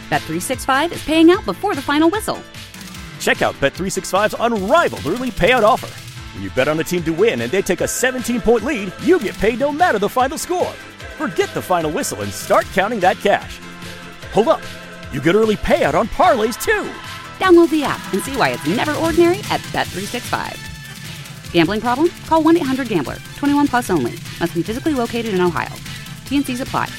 Bet365 is paying out before the final whistle. Check out Bet365's unrivaled early payout offer. When you bet on a team to win and they take a 17-point lead, you get paid no matter the final score. Forget the final whistle and start counting that cash. Hold up. You get early payout on parlays, too. Download the app and see why it's never ordinary at Bet365. Gambling problem? Call 1-800-GAMBLER. 21 plus only. Must be physically located in Ohio. T&Cs apply.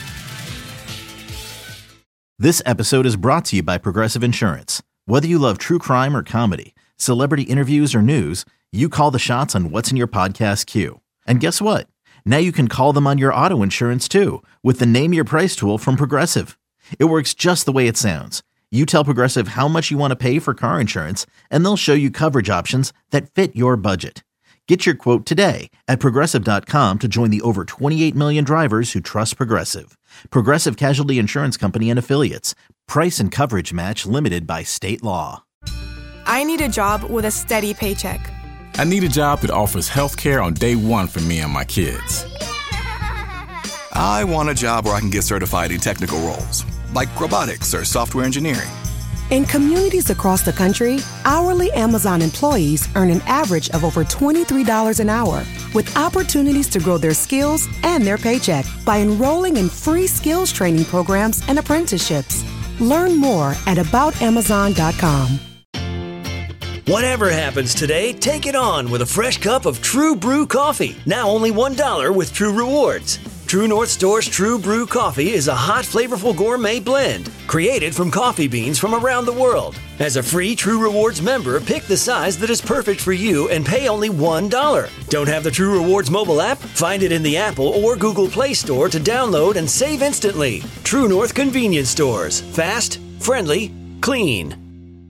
This episode is brought to you by Progressive Insurance. Whether you love true crime or comedy, celebrity interviews or news, you call the shots on what's in your podcast queue. And guess what? Now you can call them on your auto insurance too with the Name Your Price tool from Progressive. It works just the way it sounds. You tell Progressive how much you want to pay for car insurance, and they'll show you coverage options that fit your budget. Get your quote today at Progressive.com to join the over 28 million drivers who trust Progressive. Progressive Casualty Insurance Company and Affiliates. Price and coverage match limited by state law. I need a job with a steady paycheck. I need a job that offers health care on day one for me and my kids. I want a job where I can get certified in technical roles, like robotics or software engineering. In communities across the country, hourly Amazon employees earn an average of over $23 an hour, with opportunities to grow their skills and their paycheck by enrolling in free skills training programs and apprenticeships. Learn more at aboutamazon.com. Whatever happens today, take it on with a fresh cup of True Brew coffee. Now only $1 with True Rewards. True North Store's True Brew coffee is a hot, flavorful gourmet blend created from coffee beans from around the world. As a free True Rewards member, pick the size that is perfect for you and pay only $1. Don't have the True Rewards mobile app? Find it in the Apple or Google Play Store to download and save instantly. True North Convenience Stores. Fast, friendly, clean.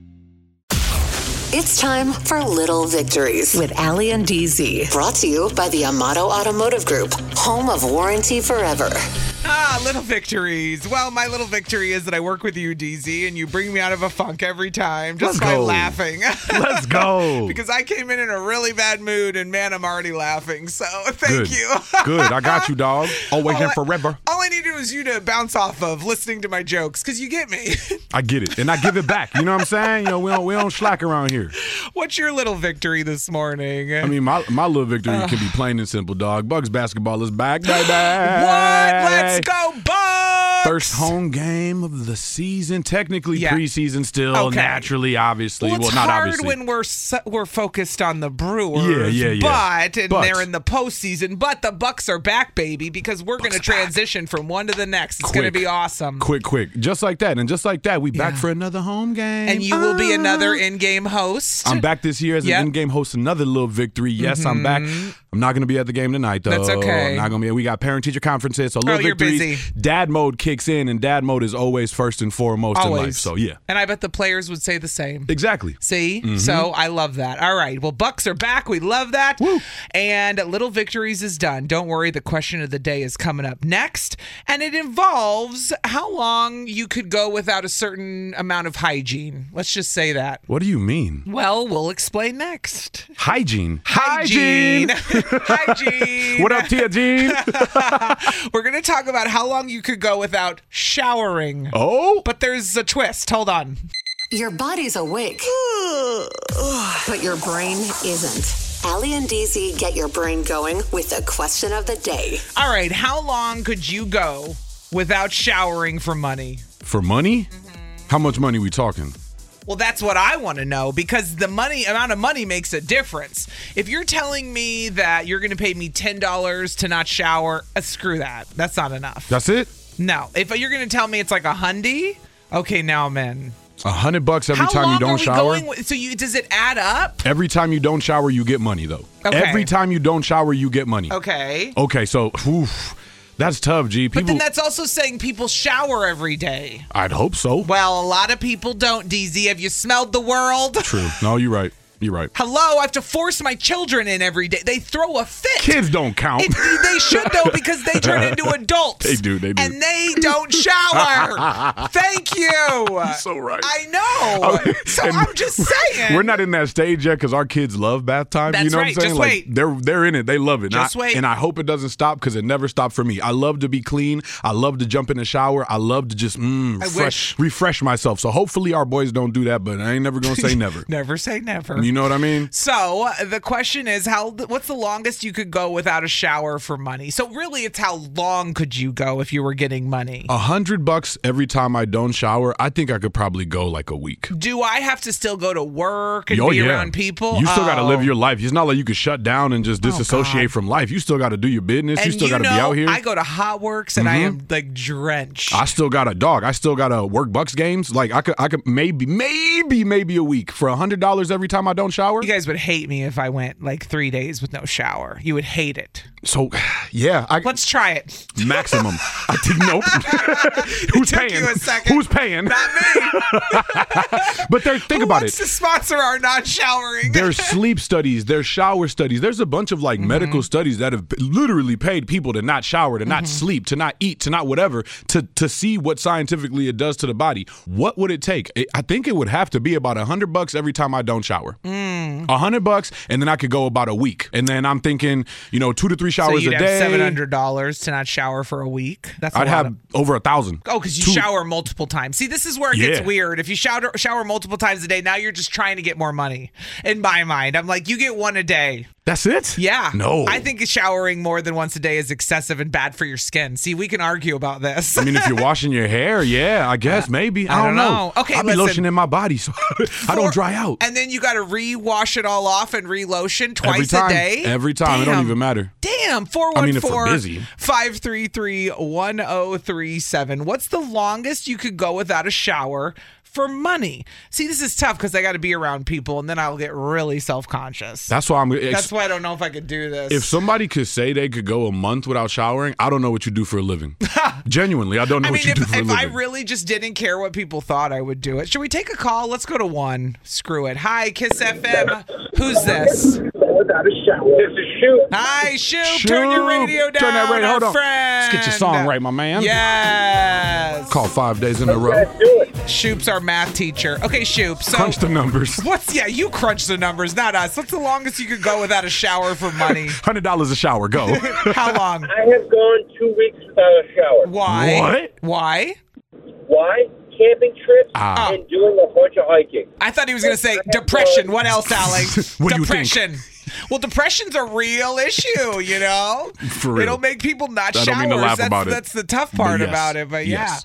It's time for Little Victories with Allie and DZ. Brought to you by the Amato Automotive Group, home of warranty forever. Little victories. Well, my little victory is that I work with you, DZ, and you bring me out of a funk every time just by laughing. Let's go. Because I came in a really bad mood, and man, I'm already laughing. So thank you. Good. I got you, dog. Always and forever. All I need is you to bounce off of listening to my jokes, because you get me. I get it, and I give it back. You know what I'm saying? You know, we don't slack around here. What's your little victory this morning? I mean, my little victory can be plain and simple, dog. Bucks basketball is back, baby. What? Let's go, Bucks! First home game of the season. Technically preseason still, naturally, obviously. Well, it's not hard obviously. when we're focused on the Brewers. Yeah. But they're in the postseason. But the Bucks are back, baby, because we're going to transition from one to the next. It's going to be awesome. Quick. Just like that. And just like that, we back for another home game. And you will be another in-game host. I'm back this year as an in-game host. Another little victory. Yes, I'm back. I'm not going to be at the game tonight, though. That's okay. I'm not going to be. We got parent-teacher conferences, so little victories. You're busy. Dad mode kicks in, and dad mode is always first and foremost in life. So, yeah. And I bet the players would say the same. Exactly. See? So I love that. All right. Well, Bucks are back. We love that. Woo. And Little Victories is done. Don't worry. The question of the day is coming up next. And it involves how long you could go without a certain amount of hygiene. Let's just say that. What do you mean? Well, we'll explain next. Hygiene. Hygiene. What up, Tia Jean? We're going to talk about how long you could go without showering. Oh? But there's a twist. Hold on. Your body's awake, but your brain isn't. Allie and DZ get your brain going with the question of the day. All right. How long could you go without showering for money? For money? How much money we talking? Well, that's what I want to know, because the amount of money makes a difference. If you're telling me that you're going to pay me $10 to not shower, screw that. That's not enough. That's it? No. If you're going to tell me it's like $100, okay, now I'm in. $100 every time you don't shower? Does it add up? Every time you don't shower, you get money, though. Okay. Every time you don't shower, you get money. Okay. Okay, so that's tough, G. But then that's also saying people shower every day. I'd hope so. Well, a lot of people don't, DZ. Have you smelled the world? True. No, you're right. You're right. Hello, I have to force my children in every day. They throw a fit. Kids don't count. They should, though, because they turn into adults. They do. And they don't shower. Thank you. You're so right. I know. So I'm just saying. We're not in that stage yet because our kids love bath time. That's you know right. what I'm saying? Just wait. They're in it. They love it. Just wait. And I hope it doesn't stop because it never stopped for me. I love to be clean. I love to jump in the shower. I love to just refresh myself. So hopefully our boys don't do that, but I ain't never going to say never. Never say never. You know what I mean? So the question is, what's the longest you could go without a shower for money? So really, it's how long could you go if you were getting money? $100 every time I don't shower. I think I could probably go like a week. Do I have to still go to work and be around people? You still got to live your life. It's not like you could shut down and just disassociate from life. You still got to do your business. You still got to be out here. I go to Hot Works and I am like drenched. I still got a dog. I still got to work Bucks games. Like I could maybe a week for $100 every time I don't shower. You guys would hate me if I went like 3 days with no shower. You would hate it. So, yeah. Let's try it. Maximum. I think nope. Who's paying? You a second. Who's paying? Not me. But think about it. Who wants to sponsor our not showering? There's sleep studies. There's shower studies. There's a bunch of like medical studies that have literally paid people to not shower, to not sleep, to not eat, to not whatever, to see what scientifically it does to the body. What would it take? I think it would have to be about $100 every time I don't shower. $100, and then I could go about a week. And then I'm thinking, 2 to 3 showers a day. So you'd have $700 to not shower for a week. I'd have over 1,000. Oh, because you shower multiple times. See, this is where it gets weird. If you shower multiple times a day, now you're just trying to get more money. In my mind, I'm like, you get one a day. That's it? Yeah. No. I think showering more than once a day is excessive and bad for your skin. See, we can argue about this. I mean, if you're washing your hair, I guess maybe. I don't know. Okay, I'll be lotioning my body so I don't dry out. And then you got to re-wash it all off and re-lotion twice a day? Every time. Damn. It don't even matter. Damn. 414-533-1037. What's the longest you could go without a shower for money? See, this is tough because I got to be around people and then I'll get really self-conscious. That's why That's why I don't know if I could do this. If somebody could say they could go a month without showering, I don't know what you do for a living. Genuinely, I don't know what you do for a living. If I really just didn't care what people thought, I would do it. Should we take a call? Let's go to one. Screw it. Hi, Kiss FM. Who's this? Without a shower. This is Shoop. Hi, Shoop. Turn your radio down. Turn that radio. Hold on. Friend. Let's get your song right, my man. Yes. Call 5 days in a row. Let's do it. Shoop's our math teacher. Okay, Shoop. So crunch the numbers. You crunch the numbers, not us. What's the longest you could go without a shower for money? $100 a shower. Go. How long? I have gone 2 weeks without a shower. Why? What? Why? Camping trips and doing a bunch of hiking. I thought he was going to say depression. What else, Alex? What do you depression. Well, depression's a real issue, For real. It'll make people not I shower. don't mean to laugh about it. That's the tough part But about it. But yes.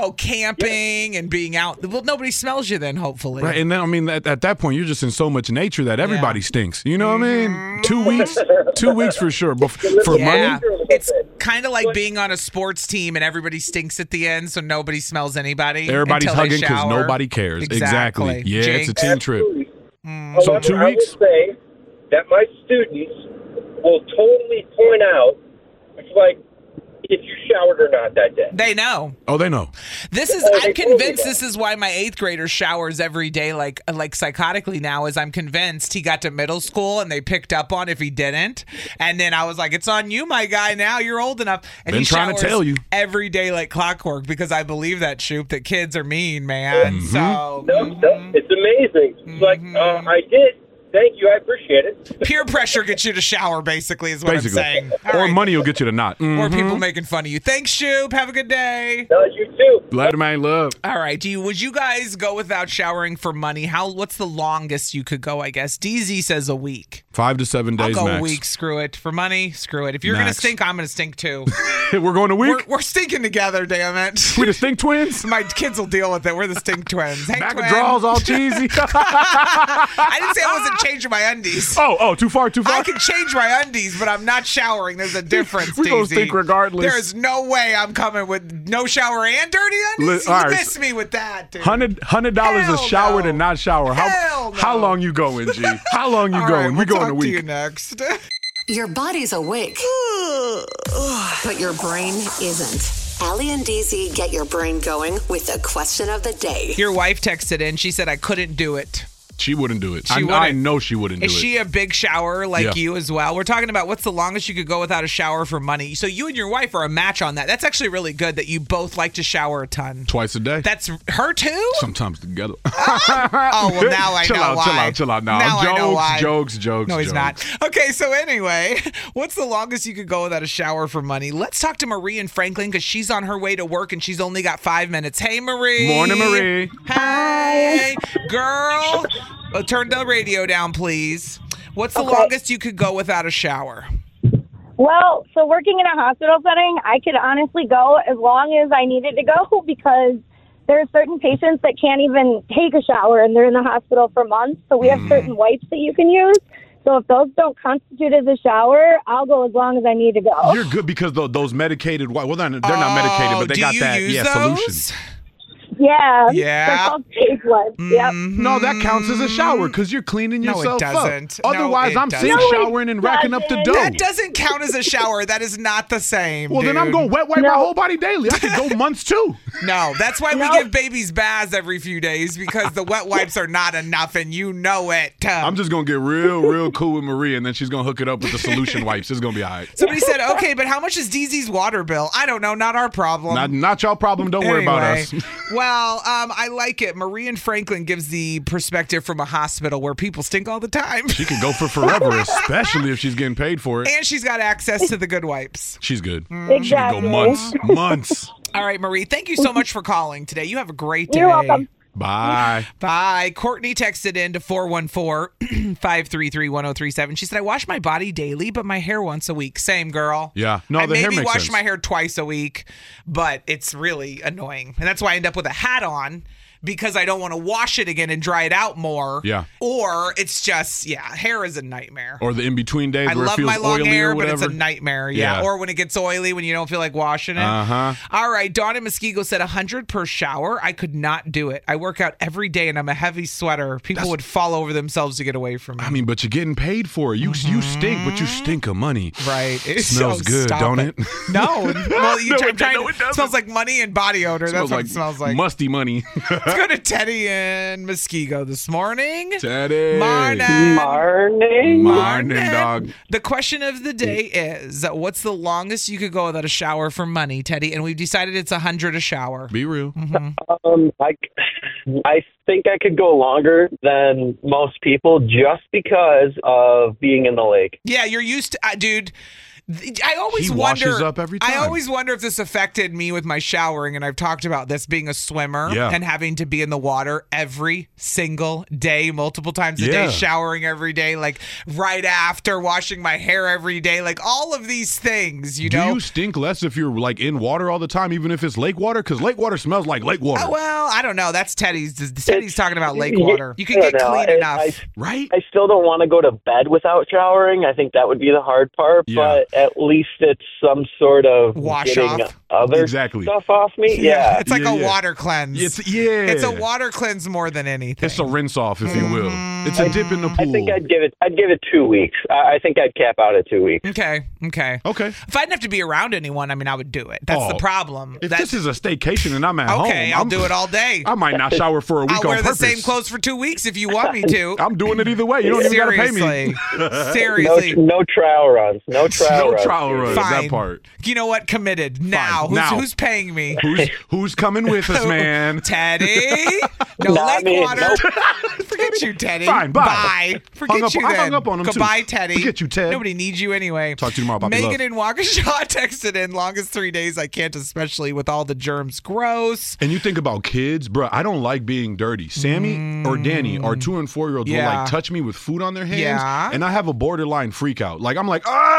Camping and being out. Well, nobody smells you then, hopefully. Right, and then, at that point, you're just in so much nature that everybody stinks. You know what I mean? 2 weeks? 2 weeks for sure. But for money? It's kind of like being on a sports team and everybody stinks at the end, so nobody smells anybody. Everybody's hugging because nobody cares. Exactly. Yeah, Jinx. it's a team trip. So 2 weeks? I will say that my students will totally point out, it's like, if you showered or not that day. They know. Oh, they know. I'm convinced this is why my 8th grader showers every day, like psychotically now, is I'm convinced he got to middle school and they picked up on if he didn't. And then I was like, it's on you, my guy, now you're old enough. And Been he trying showers to tell you. every day like clockwork because I believe that, Shoop, that kids are mean, man. Mm-hmm. So No, it's amazing. It's like, I did. Thank you. I appreciate it. Peer pressure gets you to shower, basically, is what I'm saying. Or money will get you to not. Or people making fun of you. Thanks, Shoop. Have a good day. No, you too. Later, man. Love. All right. Would you guys go without showering for money? What's the longest you could go, I guess? DZ says a week. 5 to 7 days I'll go max. a week. Screw it. For money, screw it. If you're going to stink, I'm going to stink too. We're going a week? We're stinking together, damn it. We the stink twins? My kids will deal with it. We're the stink twins. Hey, Back of draws all cheesy. I didn't say I wasn't changing my undies. Oh, too far? I can change my undies, but I'm not showering. There's a difference, We're going to stink regardless. There's no way I'm coming with no shower and dirty undies. You miss me with that, dude. $100 a shower to not shower. How long you going, G? How long you going? We'll we going talk a week. To you next. Your body's awake, but your brain isn't. Allie and DZ get your brain going with the question of the day. Your wife texted in. She said, I couldn't do it. She wouldn't do it. She I wouldn't. know she wouldn't do it. Is she a big shower like Yeah. you as well? We're talking about what's the longest you could go without a shower for money. So you and your wife are a match on that. That's actually really good that you both like to shower a ton. Twice a day. That's her too? Sometimes together. Oh, well, now I chill know out, why. Chill out. Now I know why. Jokes. No, he's jokes. not. Okay, so anyway, what's the longest you could go without a shower for money? Let's talk to Marie in Franklin because she's on her way to work and she's only got 5 minutes. Hey, Marie. Morning, Marie. Hey, girl. Turn the radio down, please. What's the longest you could go without a shower? Well, so working in a hospital setting, I could honestly go as long as I needed to go because there are certain patients that can't even take a shower and they're in the hospital for months. So we have certain wipes that you can use. So if those don't constitute as a shower, I'll go as long as I need to go. You're good because those medicated, well, they're not medicated, but they got that solution. Yeah. Yeah. They're called face wipes. Yep. No, that counts as a shower because you're cleaning No, yourself it doesn't. up. Otherwise, No, it I'm doesn't. seeing No, it showering and racking up the dough. That doesn't count as a shower. That is not the same. Well, then I'm going to wet wipe my whole body daily. I could go months too. No, that's why we give babies baths every few days because the wet wipes are not enough and you know it. I'm just going to get real cool with Marie and then she's going to hook it up with the solution wipes. It's going to be all right. Somebody said, okay, but how much is DZ's water bill? I don't know. Not our problem. Not y'all problem. Don't worry about Anyway, us. Well, I like it. Marie in Franklin gives the perspective from a hospital where people stink all the time. She could go for forever, especially if she's getting paid for it. And she's got access to the good wipes. She's good. Exactly. She could go months. All right, Marie, thank you so much for calling today. You have a great day. You're welcome. Bye. Bye. Courtney texted in to 414-533-1037. She said, I wash my body daily, but my hair once a week. Same, girl. Yeah. No, I the hair maybe makes wash sense. my hair twice a week, but it's really annoying. And that's why I end up with a hat on because I don't want to wash it again and dry it out more. Yeah. Or it's just, hair is a nightmare. Or the in-between days I where it love feels my long oily hair, or but whatever. it's a nightmare. Yeah. Or when it gets oily when you don't feel like washing it. Uh-huh. All right. Dawn in Muskego said 100 per shower. I could not do it. I work out every day and I'm a heavy sweater. People would fall over themselves to get away from me. I mean, but you're getting paid for it. You stink, but you stink of money. Right. It smells good, don't it? No. Well, it doesn't. smells like money and body odor. That's what it smells like. Musty money. Let's go to Teddy in Muskego this morning. Teddy. Morning. Morning, dog. The question of the day is, what's the longest you could go without a shower for money, Teddy? And we've decided it's 100 a shower. Be real. I think I could go longer than most people just because of being in the lake. Yeah, you're used to, dude. I always He wonder. washes up every time. I always wonder if this affected me with my showering, and I've talked about this being a swimmer and having to be in the water every single day, multiple times a day, showering every day, like right after washing my hair every day, like all of these things. You Do know. you stink less if you're like in water all the time, even if it's lake water? Because lake water smells like lake water. Well, I don't know. That's Teddy's. Teddy's talking about lake water. You can get clean enough, right? I still don't want to go to bed without showering. I think that would be the hard part, but at least it's some sort of Wash getting off. other stuff off me. Yeah. It's like a water cleanse. It's a water cleanse more than anything. It's a rinse off, if you will. It's a dip in the pool. I think I'd give it 2 weeks. I think I'd cap out at 2 weeks. Okay. If I didn't have to be around anyone, I mean, I would do it. That's the problem. If this is a staycation and I'm at home, I'll do it all day. I might not shower for a week I'll wear on the purpose. same clothes for 2 weeks if you want me to. I'm doing it either way. You don't even got to pay me. Seriously. No trial runs. No trial runs. Fine. That part. You know what? Committed. Now. Who's paying me? Who's coming with us, man? Teddy? No Not lake me. water. Nope. Forget you, Teddy. Fine, bye. Forget I hung up on him, too. Goodbye, Teddy. Forget you, Ted. Nobody needs you anyway. Talk to you tomorrow, Bobby. Megan in Waukesha texted in, longest 3 days I can't, especially with all the germs. Gross. And you think about kids, bro. I don't like being dirty. Sammy or Danny, our 2 and 4 year olds, will like touch me with food on their hands, and I have a borderline freak out. Like I'm like,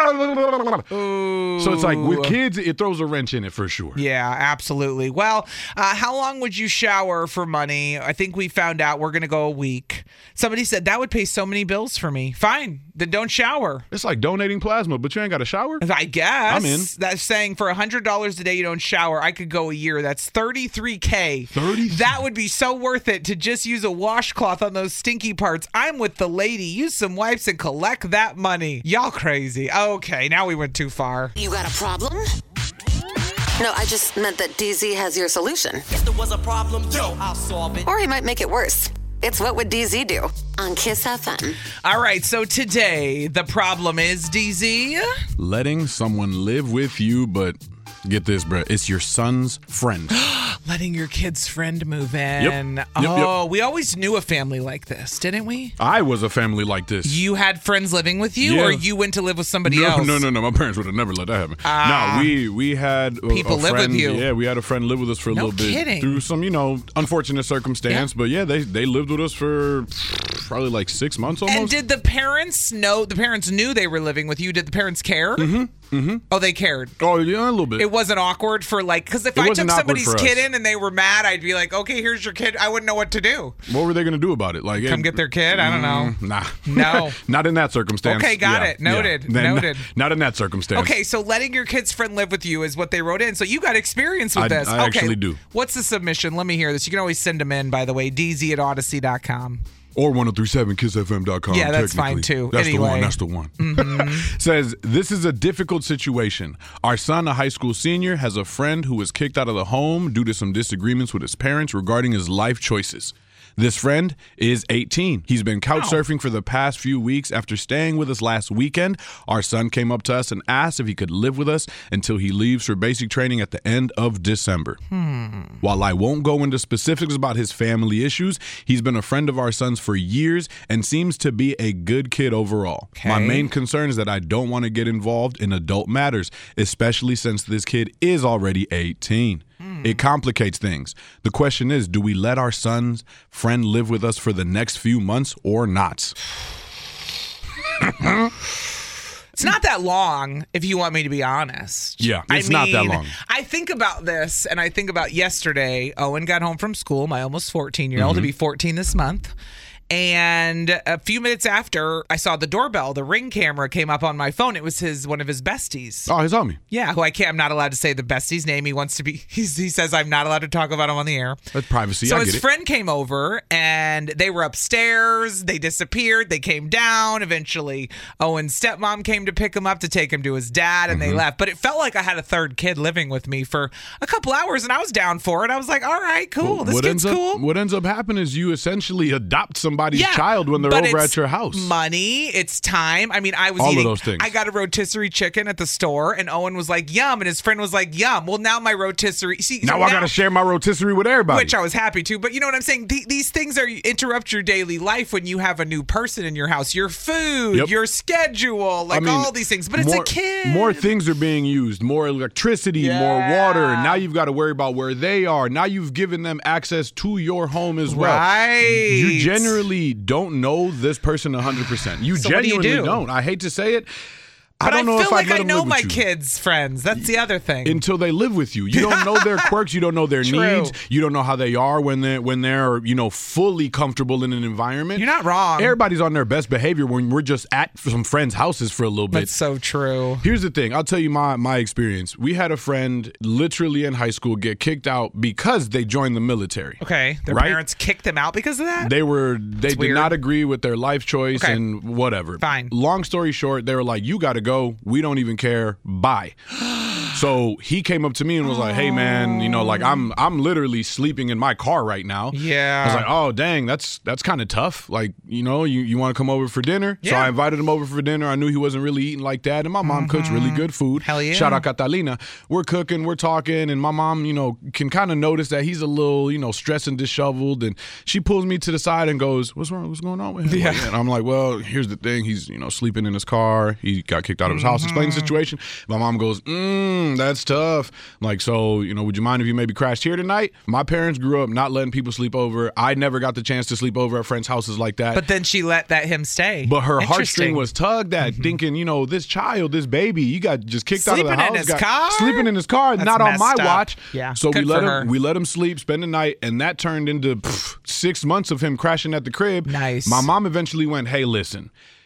so it's like with kids, it throws a wrench in it for sure. Yeah, absolutely. Well, how long would you shower for money? I think we found out we're going to go a week. Somebody said that would pay so many bills for me. Fine, then don't shower. It's like donating plasma, but you ain't got to shower? I guess. I'm in. That's saying for $100 a day you don't shower, I could go a year. That's $33K. 30? That would be so worth it to just use a washcloth on those stinky parts. I'm with the lady. Use some wipes and collect that money. Y'all crazy. Okay, now we went too far. You got a problem? No, I just meant that DZ has your solution. If there was a problem, I'll solve it. Or he might make it worse. It's What Would DZ Do on Kiss FM. All right, so today the problem is, DZ? Letting someone live with you, but get this, bro, it's your son's friend. Letting your kid's friend move in. Yep. We always knew a family like this, didn't we? I was a family like this. You had friends living with you, Yeah. or you went to live with somebody else? No. My parents would have never let that happen. No, we had people a live friend, with you. Yeah, we had a friend live with us for a little bit through some, unfortunate circumstance. Yeah. But yeah, they lived with us for probably like 6 months almost. And did the parents know? The parents knew they were living with you. Did the parents care? Mm-hmm. Oh, they cared. Oh, yeah, a little bit. It wasn't awkward for because if I took somebody's kid in and they were mad, I'd be like, okay, here's your kid. I wouldn't know what to do. What were they going to do about it? Like, come get their kid? I don't know. Nah. No. Not in that circumstance. Okay, got it. Noted. Yeah. Noted. Not in that circumstance. Okay, so letting your kid's friend live with you is what they wrote in. So you got experience with this. I actually do. What's the submission? Let me hear this. You can always send them in, by the way, dz@odyssey.com. Or 1037kissfm.com. Yeah, that's fine too. That's anyway. That's the one. Mm-hmm. Says, this is a difficult situation. Our son, a high school senior, has a friend who was kicked out of the home due to some disagreements with his parents regarding his life choices. This friend is 18. He's been couch surfing for the past few weeks. After staying with us last weekend, our son came up to us and asked if he could live with us until he leaves for basic training at the end of December. While I won't go into specifics about his family issues, he's been a friend of our son's for years and seems to be a good kid overall. Okay. My main concern is that I don't want to get involved in adult matters, especially since this kid is already 18. It complicates things. The question is, do we let our son's friend live with us for the next few months or not? It's not that long, if you want me to be honest. Yeah, it's not that long. I think about this, and I think about yesterday. Owen got home from school, my almost 14-year-old, to be 14 this month. And a few minutes after, I saw the doorbell. The Ring camera came up on my phone. It was one of his besties. Oh, his homie. Yeah, who I'm not allowed to say the bestie's name. He wants to be. He says I'm not allowed to talk about him on the air. That's privacy. So I get his it. friend came over, and they were upstairs. They disappeared. They came down. Eventually, Owen's stepmom came to pick him up to take him to his dad, and they left. But it felt like I had a third kid living with me for a couple hours, and I was down for it. I was like, all right, cool. This kid's cool. What ends up happening is you essentially adopt somebody's child when they're over at your house. Money, it's time. I mean, I was all eating. Of those things. I got a rotisserie chicken at the store, and Owen was like, "Yum," and his friend was like, "Yum." Well, now my rotisserie. Now I got to share my rotisserie with everybody, which I was happy to. But you know what I'm saying? These things interrupt your daily life when you have a new person in your house. Your food, your schedule, all these things. But it's a kid. More things are being used. More electricity, more water. Now you've got to worry about where they are. Now you've given them access to your home as well. Right. You generally don't know this person 100%. You genuinely don't. I hate to say it. But I don't know feel if like I'd I know my you. kids' friends. That's the other thing. Until they live with you. You don't know their quirks. You don't know their needs. You don't know how they are when they're fully comfortable in an environment. You're not wrong. Everybody's on their best behavior when we're just at some friends' houses for a little bit. That's so true. Here's the thing. I'll tell you my experience. We had a friend literally in high school get kicked out because they joined the military. Okay. Their parents kicked them out because of that? They did not agree with their life choice and whatever. Fine. Long story short, they were like, you got to go. We don't even care. Bye. So he came up to me and was like, hey man, I'm literally sleeping in my car right now. Yeah. I was like, oh dang, that's kind of tough. Like, you want to come over for dinner? Yeah. So I invited him over for dinner. I knew he wasn't really eating like that. And my mom cooks really good food. Hell yeah. Shout out Catalina. We're cooking, we're talking, and my mom, can kind of notice that he's a little, stressed and disheveled. And she pulls me to the side and goes, what's wrong? What's going on with him? Yeah. And I'm like, well, here's the thing. He's, sleeping in his car. He got kicked out of his house. Explain the situation. My mom goes, that's tough. Like, so, would you mind if you maybe crashed here tonight? My parents grew up not letting people sleep over. I never got the chance to sleep over at friends' houses like that. But then she let him stay. But her heartstring was tugged at, thinking, this child, this baby, you got just kicked out of the house. Sleeping in his car, not on my watch. Yeah. So we let him sleep, spend the night, and that turned into 6 months of him crashing at the crib. Nice. My mom eventually went, hey, listen.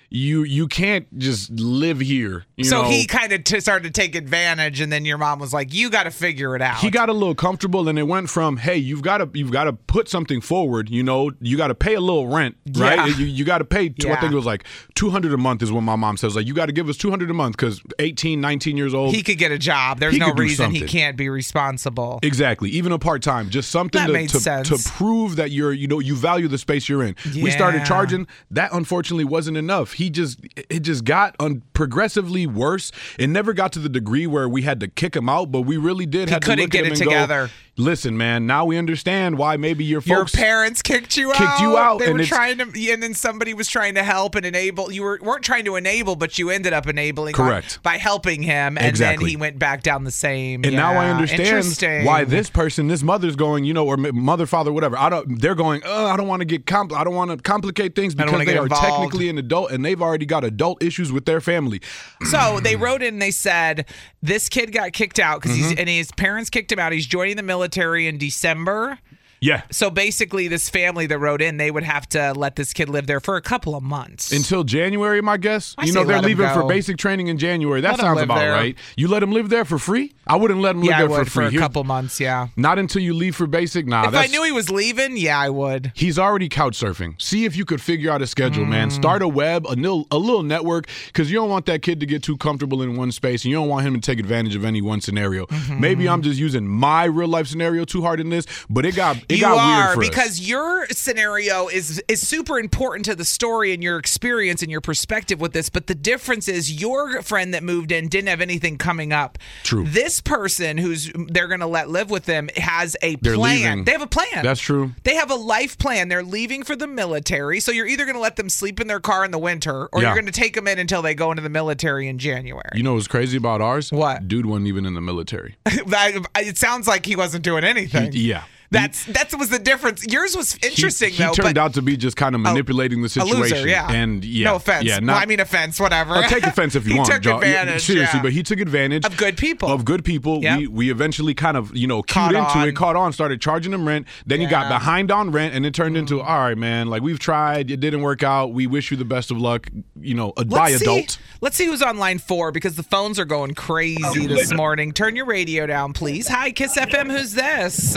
you can't just live here. So he kind of started to take advantage, and then your mom was like, "You got to figure it out." He got a little comfortable, and it went from, "Hey, you've got to put something forward. You got to pay a little rent, right? Yeah. You got to pay. I think it was like $200 a month is what my mom says. Like, you got to give us $200 a month because 18, 19 years old, he could get a job. There's no reason he can't be responsible. Exactly, even a part time, just something to prove that you value the space you're in. Yeah. We started charging. That unfortunately wasn't enough. It just got progressively worse. It never got to the degree where we had to kick him out, but we really did have to look at him and together. Go, listen, man, now we understand why maybe your parents kicked you out. They were trying to, and then somebody was trying to help and enable. You weren't trying to enable, but you ended up enabling. Correct. By helping him, and then he went back down the same. And now I understand why this mother's going, or mother, father, whatever. They're going, I don't want to get I don't want to complicate things because they are technically an adult and they've already got adult issues with their family. So they wrote in and they said, this kid got kicked out because his parents kicked him out. He's joining the military in December. Yeah. So basically, this family that wrote in, they would have to let this kid live there for a couple of months. Until January, my guess. They're leaving for basic training in January. That sounds about right. You let him live there for free? I wouldn't let him live there for free. For a couple months, yeah. Not until you leave for basic? Nah. If I knew he was leaving, I would. He's already couch surfing. See if you could figure out a schedule, man. Start a web, a little network, because you don't want that kid to get too comfortable in one space, and you don't want him to take advantage of any one scenario. Maybe I'm just using my real-life scenario too hard in this, but it got weird for us. Because your scenario is super important to the story and your experience and your perspective with this. But the difference is your friend that moved in didn't have anything coming up. True. This person they're going to let live with them has a They're plan. Leaving. They have a plan. That's true. They have a life plan. They're leaving for the military. So you're either going to let them sleep in their car in the winter or you're going to take them in until they go into the military in January. You know what's crazy about ours? What? Dude wasn't even in the military. It sounds like he wasn't doing anything. Yeah. That was the difference. Yours was interesting, though. He turned out to be just kind of manipulating the situation. A loser, yeah. And no offense. Yeah, offense, whatever. I'll take offense if you want. He took advantage. Seriously, but he took advantage. Of good people. Yep. We eventually kind of, caught on, started charging him rent. Then he got behind on rent, and it turned into, all right, man, like we've tried. It didn't work out. We wish you the best of luck, adult. Let's see who's on line 4 because the phones are going crazy this morning. Turn your radio down, please. Hi, Kiss FM. Who's this?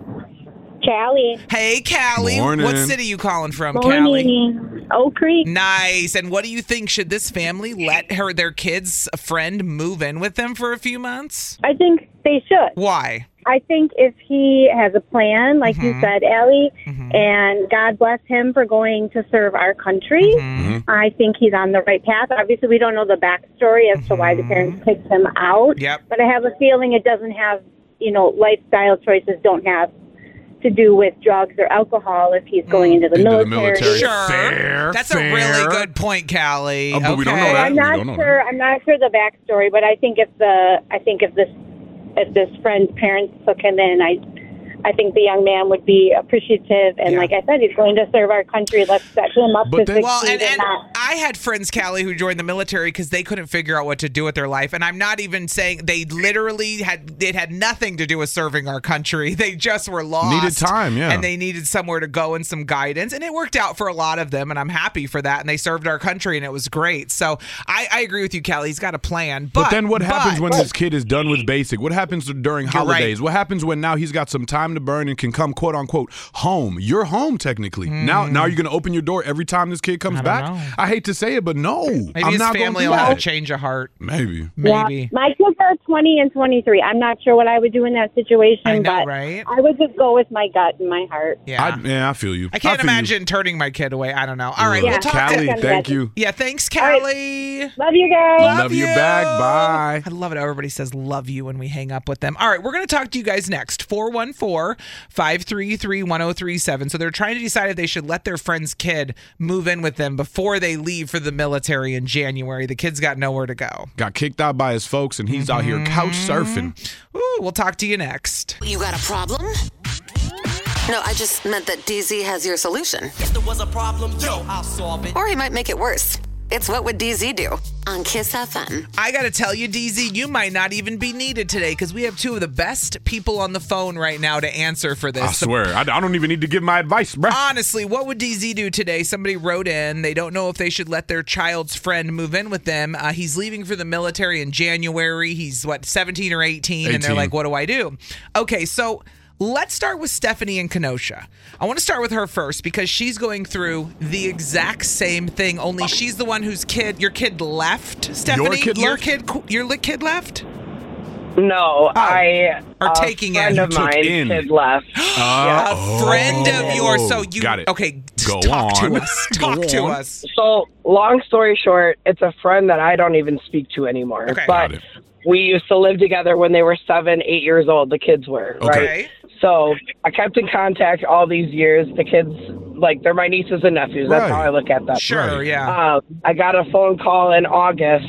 Callie. Hey, Callie. Morning. What city you calling from, Morning. Callie? Oak Creek. Nice. And what do you think? Should this family let their kid's friend move in with them for a few months? I think they should. Why? I think if he has a plan, like you said, Allie, and God bless him for going to serve our country, I think he's on the right path. Obviously, we don't know the backstory as to why the parents kicked him out. Yep. But I have a feeling it doesn't have, lifestyle choices don't have to do with drugs or alcohol if he's going into the military. Sure. Fair. That's a really good point, Callie. But we don't know that. I'm not sure the backstory, but I think if this friend's parents took him in, I think the young man would be appreciative. And like I said, he's going to serve our country. Let's set him up to succeed in that. I had friends, Callie, who joined the military because they couldn't figure out what to do with their life. And I'm not even saying they literally had nothing to do with serving our country. They just were lost. Needed time, yeah. And they needed somewhere to go and some guidance. And it worked out for a lot of them. And I'm happy for that. And they served our country and it was great. So I agree with you, Callie. He's got a plan. But then what happens when this kid is done with basic? What happens during holidays? What happens when now he's got some time to burn and can come, quote unquote, home? You're home technically. Now you're going to open your door every time this kid comes back? I hate to say it, but no. Maybe I'm his not family will have a change of heart. Maybe. Yeah, my kids are 20 and 23. I'm not sure what I would do in that situation, but right? I would just go with my gut and my heart. I feel you. I can't imagine turning my kid away. I don't know. All right, we'll talk Callie, thank you. Yeah, thanks, Callie. Right. Love you guys. Love you back. Bye. I love it. Everybody says love you when we hang up with them. All right, we're going to talk to you guys next. 414-533-1037. So they're trying to decide if they should let their friend's kid move in with them before they leave for the military in January. The kid's got nowhere to go. Got kicked out by his folks, and he's out here couch surfing. Ooh, we'll talk to you next. You got a problem? No, I just meant that DZ has your solution. If there was a problem, I'll solve it. Or he might make it worse. It's What Would DZ Do on Kiss FM. I got to tell you, DZ, you might not even be needed today because we have two of the best people on the phone right now to answer for this. I swear, I don't even need to give my advice, bro. Honestly, what would DZ do today? Somebody wrote in. They don't know if they should let their child's friend move in with them. He's leaving for the military in January. He's, 17 or 18? And they're like, what do I do? Okay, so let's start with Stephanie in Kenosha. I want to start with her first because she's going through the exact same thing, only she's the one whose your kid left, Stephanie? Your kid left? No, a taking friend of mine kid left. A friend of yours. So you got it. Okay, talk to us. Talk to us. So, long story short, it's a friend that I don't even speak to anymore. Okay. But we used to live together when they were 7, 8 years old. The kids were, right? So I kept in contact all these years. The kids, they're my nieces and nephews. That's how I look at them. Sure, yeah. I got a phone call in August.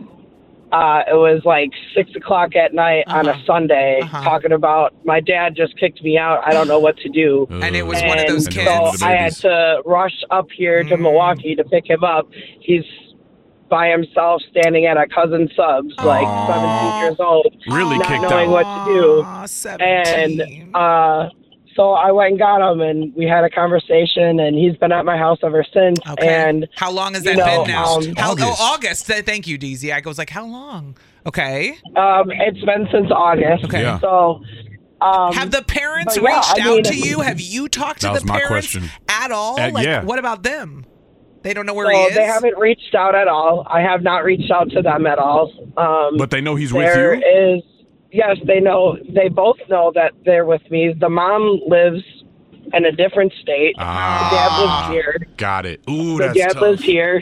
It was 6 o'clock at night on a Sunday, talking about my dad just kicked me out. I don't know what to do. And it was one of those kids. So I had to rush up here to Milwaukee to pick him up. He's by himself standing at a cousin subs, 17 years old, really not kicked knowing out. What to do. 17. And so I went and got him, and we had a conversation, and he's been at my house ever since. Okay. And how long has that been now? August. Thank you, DZ. I was like, how long? Okay. It's been since August. Okay. Yeah. So. Have the parents reached out to you? Have you talked to the parents at all? What about them? They don't know where he is? They haven't reached out at all. I have not reached out to them at all. But they know he's with you? Yes, they know. They both know that they're with me. The mom lives in a different state. The dad lives here. Got it. Ooh, the dad lives here.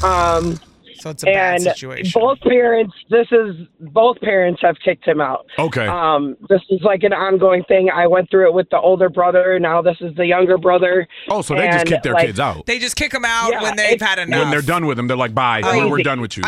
So it's a bad situation. Both parents have kicked him out. Okay. This is an ongoing thing. I went through it with the older brother. Now this is the younger brother. Oh, so they just kick their kids out. They just kick them out when they've had enough. When they're done with them, they're like, bye, we're done with you.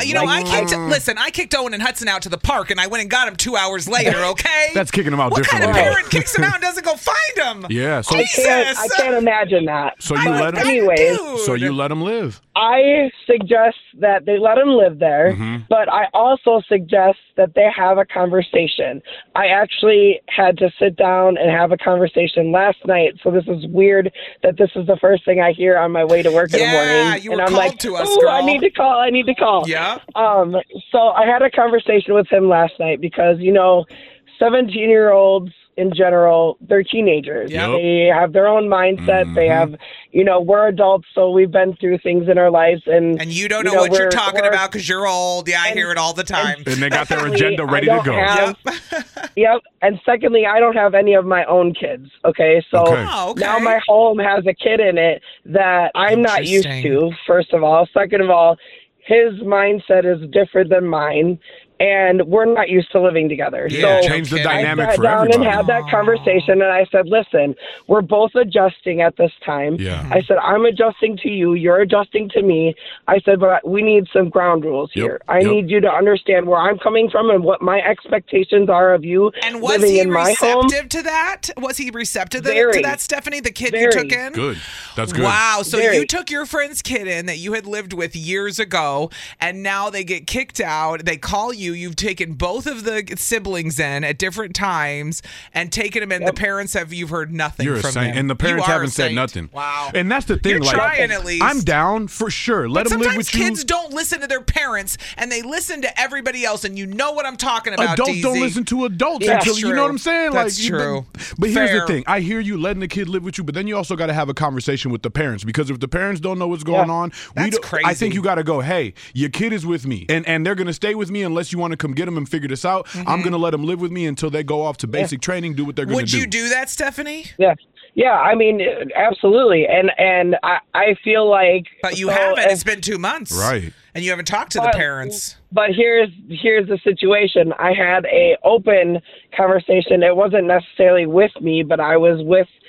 I kicked Owen and Hudson out to the park, and I went and got him 2 hours later, okay? That's kicking them out differently. What kind of parent kicks him out and doesn't go find him? Yeah. So I can't imagine that. So you let him. Anyways, so you let him live. I suggest that they let him live there, but I also suggest that they have a conversation. I actually had to sit down and have a conversation last night, so this is weird that this is the first thing I hear on my way to work in the morning. Yeah, you were called to us, girl. I need to call. Yeah. So I had a conversation with him last night because, 17-year-olds in general, they're teenagers. Yep. They have their own mindset. They have, we're adults, so we've been through things in our lives. And you don't know what you're talking about because you're old. Yeah, I hear it all the time. And they got their agenda ready to go. Yep. And secondly, I don't have any of my own kids. Okay. So now my home has a kid in it that I'm not used to, first of all. Second of all, his mindset is different than mine. And we're not used to living together. Yeah, so change the dynamic for everybody. I sat down and had that conversation, and I said, listen, we're both adjusting at this time. Yeah. I said, I'm adjusting to you. You're adjusting to me. I said, but we need some ground rules here. I need you to understand where I'm coming from and what my expectations are of you living in my home. And was he receptive to that? Was he receptive to that, Stephanie, the kid you took in? Good. That's good. Wow. So you took your friend's kid in that you had lived with years ago, and now they get kicked out. They call you. You've taken both of the siblings in at different times and taken them in. The parents you've heard nothing You're from a saint. them. And the parents haven't said nothing. Wow. And that's the thing. You're trying at least. I'm down for sure. Let them live with you. Sometimes kids don't listen to their parents and they listen to everybody else, and you know what I'm talking about, Adults DZ. don't listen to adults until, you know what I'm saying? That's true. But here's the thing. I hear you letting the kid live with you, but then you also got to have a conversation with the parents, because if the parents don't know what's going on, crazy. I think you got to go, hey, your kid is with me, and they're going to stay with me unless you want to come get them and figure this out. I'm going to let them live with me until they go off to basic training, do what they're going to do. Would you do that, Stephanie? Yeah, I mean, absolutely. And I feel like... But you haven't. It's been 2 months. Right. And you haven't talked to the parents. But here's the situation. I had a open conversation. It wasn't necessarily with me, but I was with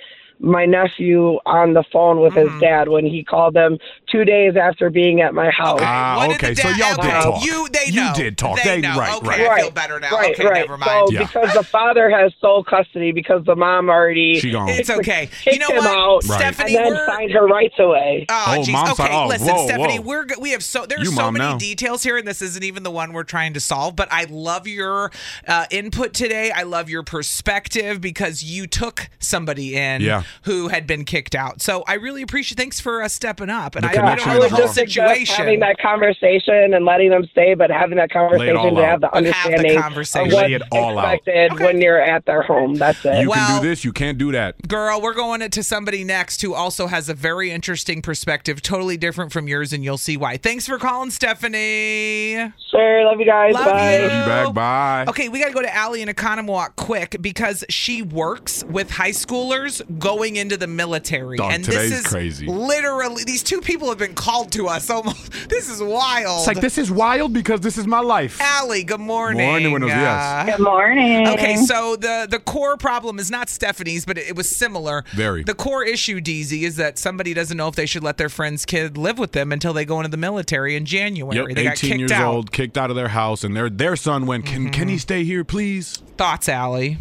my nephew on the phone with his dad when he called them 2 days after being at my house. Okay. So y'all did talk. You did talk. They know. Right. I feel better now. Right. Never mind. So because the father has sole custody because the mom already It's okay. kicked You know him what, out Stephanie, and then signed her rights away. Oh, geez. mom's Okay, like, listen, whoa, Stephanie, whoa. we have there's You so mom many now. details here, and this isn't even the one we're trying to solve. But I love your input today. I love your perspective because you took somebody in who had been kicked out. So I really appreciate. Thanks for stepping up. And I don't know the whole situation. Having that conversation and letting them stay, but having that conversation to have the understanding of what's expected when you're at their home. That's it. You can do this. You can't do that. Girl, we're going to somebody next who also has a very interesting perspective, totally different from yours, and you'll see why. Thanks for calling, Stephanie. Sure, love you guys. Love Bye. you. Love you back. Bye. Okay, we got to go to Allie in Economowoc quick because she works with high schoolers going into the military. Dog, and today's this is crazy. Literally, these two people have been called to us almost. This is wild. It's like, this is wild because this is my life. Allie, good morning. Morning, buenos dias. Good morning. Okay, so the core problem is not Stephanie's, but it was similar. Very. The core issue, DZ, is that somebody doesn't know if they should let their friend's kid live with them until they go into the military in January. Yep, They got 18 kicked years out. old, kicked out of their house, and their son went, can he stay here, please? Thoughts, Allie?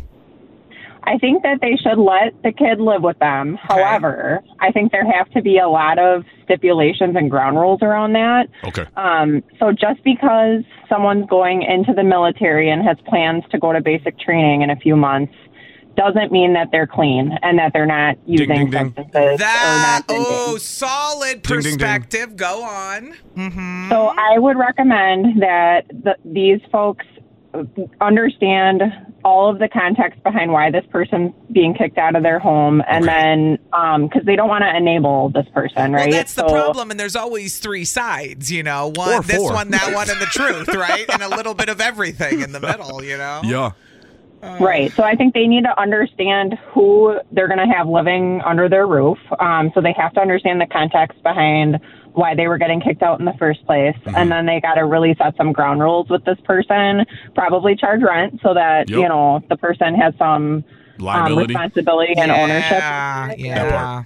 I think that they should let the kid live with them. However, I think there have to be a lot of stipulations and ground rules around that. Okay. So just because someone's going into the military and has plans to go to basic training in a few months doesn't mean that they're clean and that they're not using substances or not drinking. Solid perspective. Go on. Mm-hmm. So I would recommend that these folks understand all of the context behind why this person's being kicked out of their home, and then because they don't want to enable this person, right? Well, that's the problem, and there's always three sides, you know, one, this one, that one, and the truth, right? And a little bit of everything in the middle, you know? Yeah. Right. So I think they need to understand who they're going to have living under their roof. So they have to understand the context behind why they were getting kicked out in the first place. And then they got to really set some ground rules with this person, probably charge rent so that, you know, the person has some responsibility and ownership. Yeah.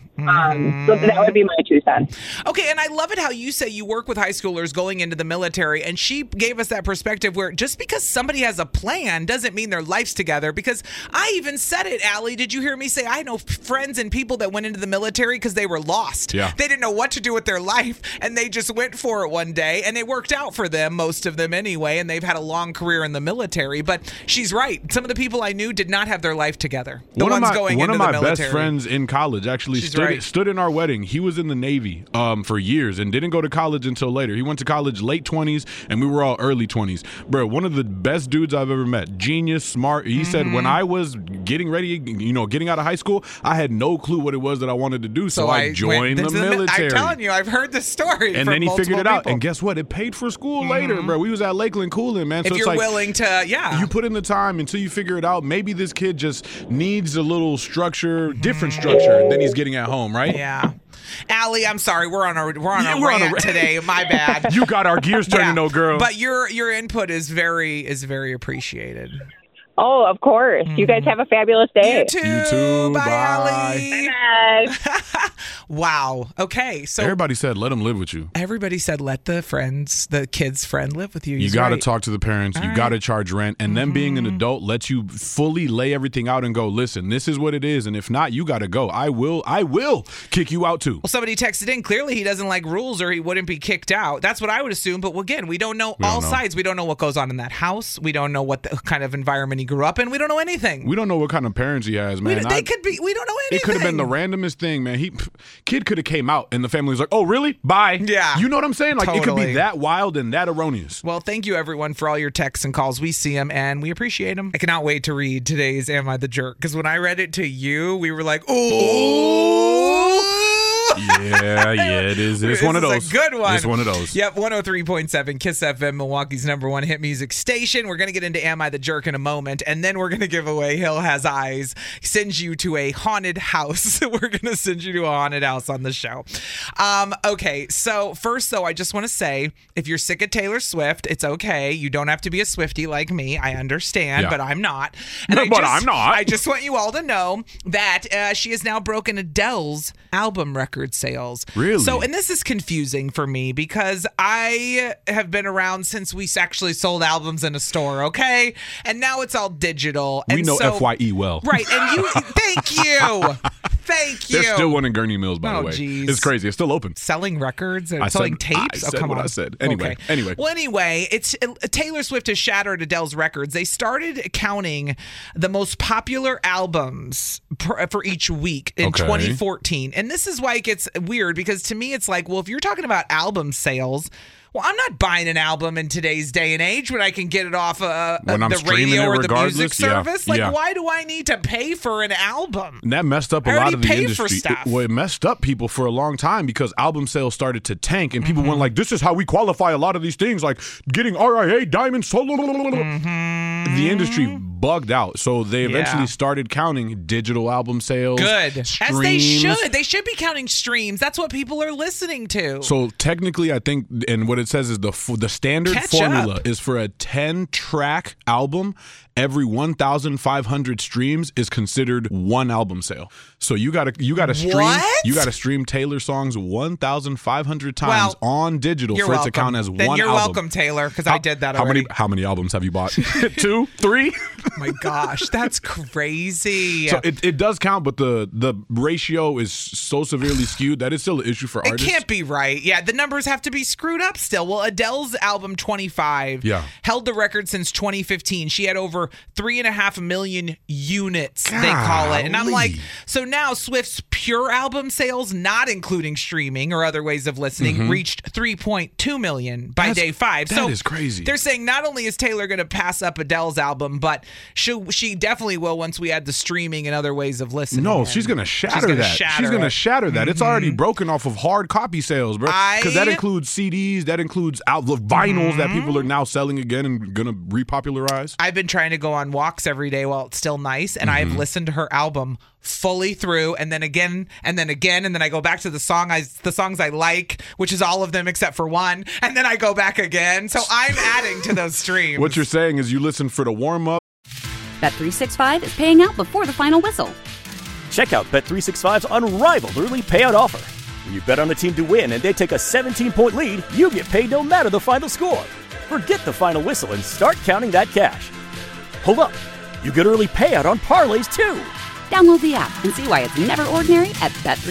So that would be my 2 cents. Okay, and I love it how you say you work with high schoolers going into the military, and she gave us that perspective where just because somebody has a plan doesn't mean their life's together, because I even said it, Allie. Did you hear me say I know friends and people that went into the military because they were lost. Yeah. They didn't know what to do with their life, and they just went for it one day, and it worked out for them, most of them anyway, and they've had a long career in the military. But she's right. Some of the people I knew did not have their life together. One of my best friends in college actually stood in our wedding. He was in the Navy for years and didn't go to college until later. He went to college late 20s, and we were all early 20s. Bro, one of the best dudes I've ever met. Genius, smart. He said when I was getting ready, getting out of high school, I had no clue what it was that I wanted to do, so I joined the military. I'm telling you, I've heard this story. And then he figured it out. And guess what? It paid for school later, bro. We was at Lakeland cooling, man. So if it's you're like, willing to, you put in the time until you figure it out. Maybe this kid just needs a little structure, different structure than he's getting at home, right? Yeah. Allie, I'm sorry, we're on a rant today. My bad. You got our gears turning, though, girl. But your input is very appreciated. Oh, of course. You guys have a fabulous day. You too. Bye. Allie. Bye. Wow. Okay. So everybody said let them live with you. Everybody said let the kid's friend live with you. You got to talk to the parents. You got to charge rent. And them being an adult lets you fully lay everything out and go, listen, this is what it is. And if not, you got to go. I will kick you out too. Well, somebody texted in. Clearly, he doesn't like rules or he wouldn't be kicked out. That's what I would assume. But again, we don't know all sides. We don't know what goes on in that house. We don't know what the kind of environment he grew up in. We don't know anything. We don't know what kind of parents he has, man. We don't know anything. It could have been the randomest thing, man. Kid could have came out and the family was like, oh, really? Bye. Yeah. You know what I'm saying? Like, totally. It could be that wild and that erroneous. Well, thank you, everyone, for all your texts and calls. We see them, and we appreciate them. I cannot wait to read today's Am I the Jerk? Because when I read it to you, we were like, oh. Yeah, it is. It's one of those. A good one. It's one of those. Yep, 103.7 Kiss FM, Milwaukee's #1 hit music station. We're going to get into Am I the Jerk in a moment, and then we're going to give away Hill Has Eyes, sends you to a haunted house. We're going to send you to a haunted house on the show. Okay, so first, though, I just want to say, if you're sick of Taylor Swift, it's okay. You don't have to be a Swiftie like me. I understand, but I'm not. And I'm not. I just want you all to know that she has now broken Adele's album record sales. Really? So, and this is confusing for me because I have been around since we actually sold albums in a store, okay? And now it's all digital. We know FYE well. Right, and you, thank you. Thank you. There's still one in Gurney Mills, by the way. Geez. It's crazy. It's still open. Selling records and selling tapes? I said what I said. Anyway. Well, anyway, Taylor Swift has shattered Adele's records. They started counting the most popular albums for each week in 2014. And this is why it gets weird, because to me it's like, well, if you're talking about album sales, well, I'm not buying an album in today's day and age when I can get it off the radio or the music service. Why do I need to pay for an album? And that messed up a lot of the industry. For stuff. It messed up people for a long time because album sales started to tank, and people went like, this is how we qualify a lot of these things, like getting RIA, Diamond, solo. The industry bugged out. So they eventually started counting digital album sales. Good. Streams. As they should. They should be counting streams. That's what people are listening to. So technically, I think, and what it says is the standard formula is for a 10-track album, every 1,500 streams is considered one album sale. So you gotta stream. What? You gotta stream Taylor songs 1,500 times on digital for it to count as one album. You're welcome, Taylor, because I did that already. How many albums have you bought? 2, 3? Oh my gosh, that's crazy. So it does count, but the ratio is so severely skewed that it's still an issue for artists. It can't be right. Yeah, the numbers have to be screwed up still. Well, Adele's album 25 held the record since 2015. She had over 3.5 million units, they call it. And I'm like, so now Swift's pure album sales, not including streaming or other ways of listening, reached 3.2 million by day 5. That is crazy. They're saying not only is Taylor going to pass up Adele's album, but she definally will once we add the streaming and other ways of listening. No, she's going to shatter that. She's going to shatter that. It's already broken off of hard copy sales, bro. Because that includes CDs, that includes vinyls that people are now selling again and going to repopularize. I've been trying to go on walks every day while it's still nice, and I've listened to her album fully through, and then again, and then again, and then I go back to the songs I like, which is all of them except for one, and then I go back again. So I'm adding to those streams. What you're saying is you listen for the warm-up. Bet365 is paying out before the final whistle. Check out Bet365's unrivaled early payout offer. When you bet on a team to win and they take a 17-point lead, you get paid no matter the final score. Forget the final whistle and start counting that cash. Hold up. You get early payout on parlays, too. Download the app and see why it's never ordinary at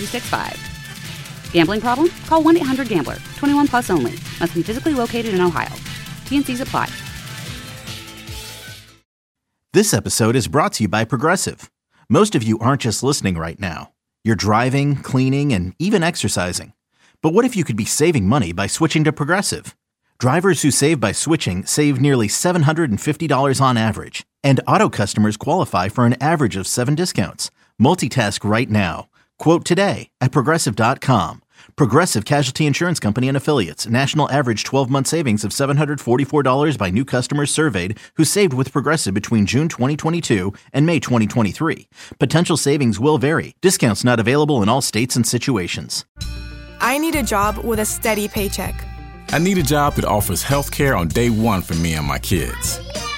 Bet365. Gambling problem? Call 1-800-GAMBLER. 21 plus only. Must be physically located in Ohio. T&Cs apply. This episode is brought to you by Progressive. Most of you aren't just listening right now. You're driving, cleaning, and even exercising. But what if you could be saving money by switching to Progressive? Drivers who save by switching save nearly $750 on average. And auto customers qualify for an average of 7 discounts. Multitask right now. Quote today at Progressive.com. Progressive Casualty Insurance Company and Affiliates. National average 12-month savings of $744 by new customers surveyed who saved with Progressive between June 2022 and May 2023. Potential savings will vary. Discounts not available in all states and situations. I need a job with a steady paycheck. I need a job that offers health care on day 1 for me and my kids.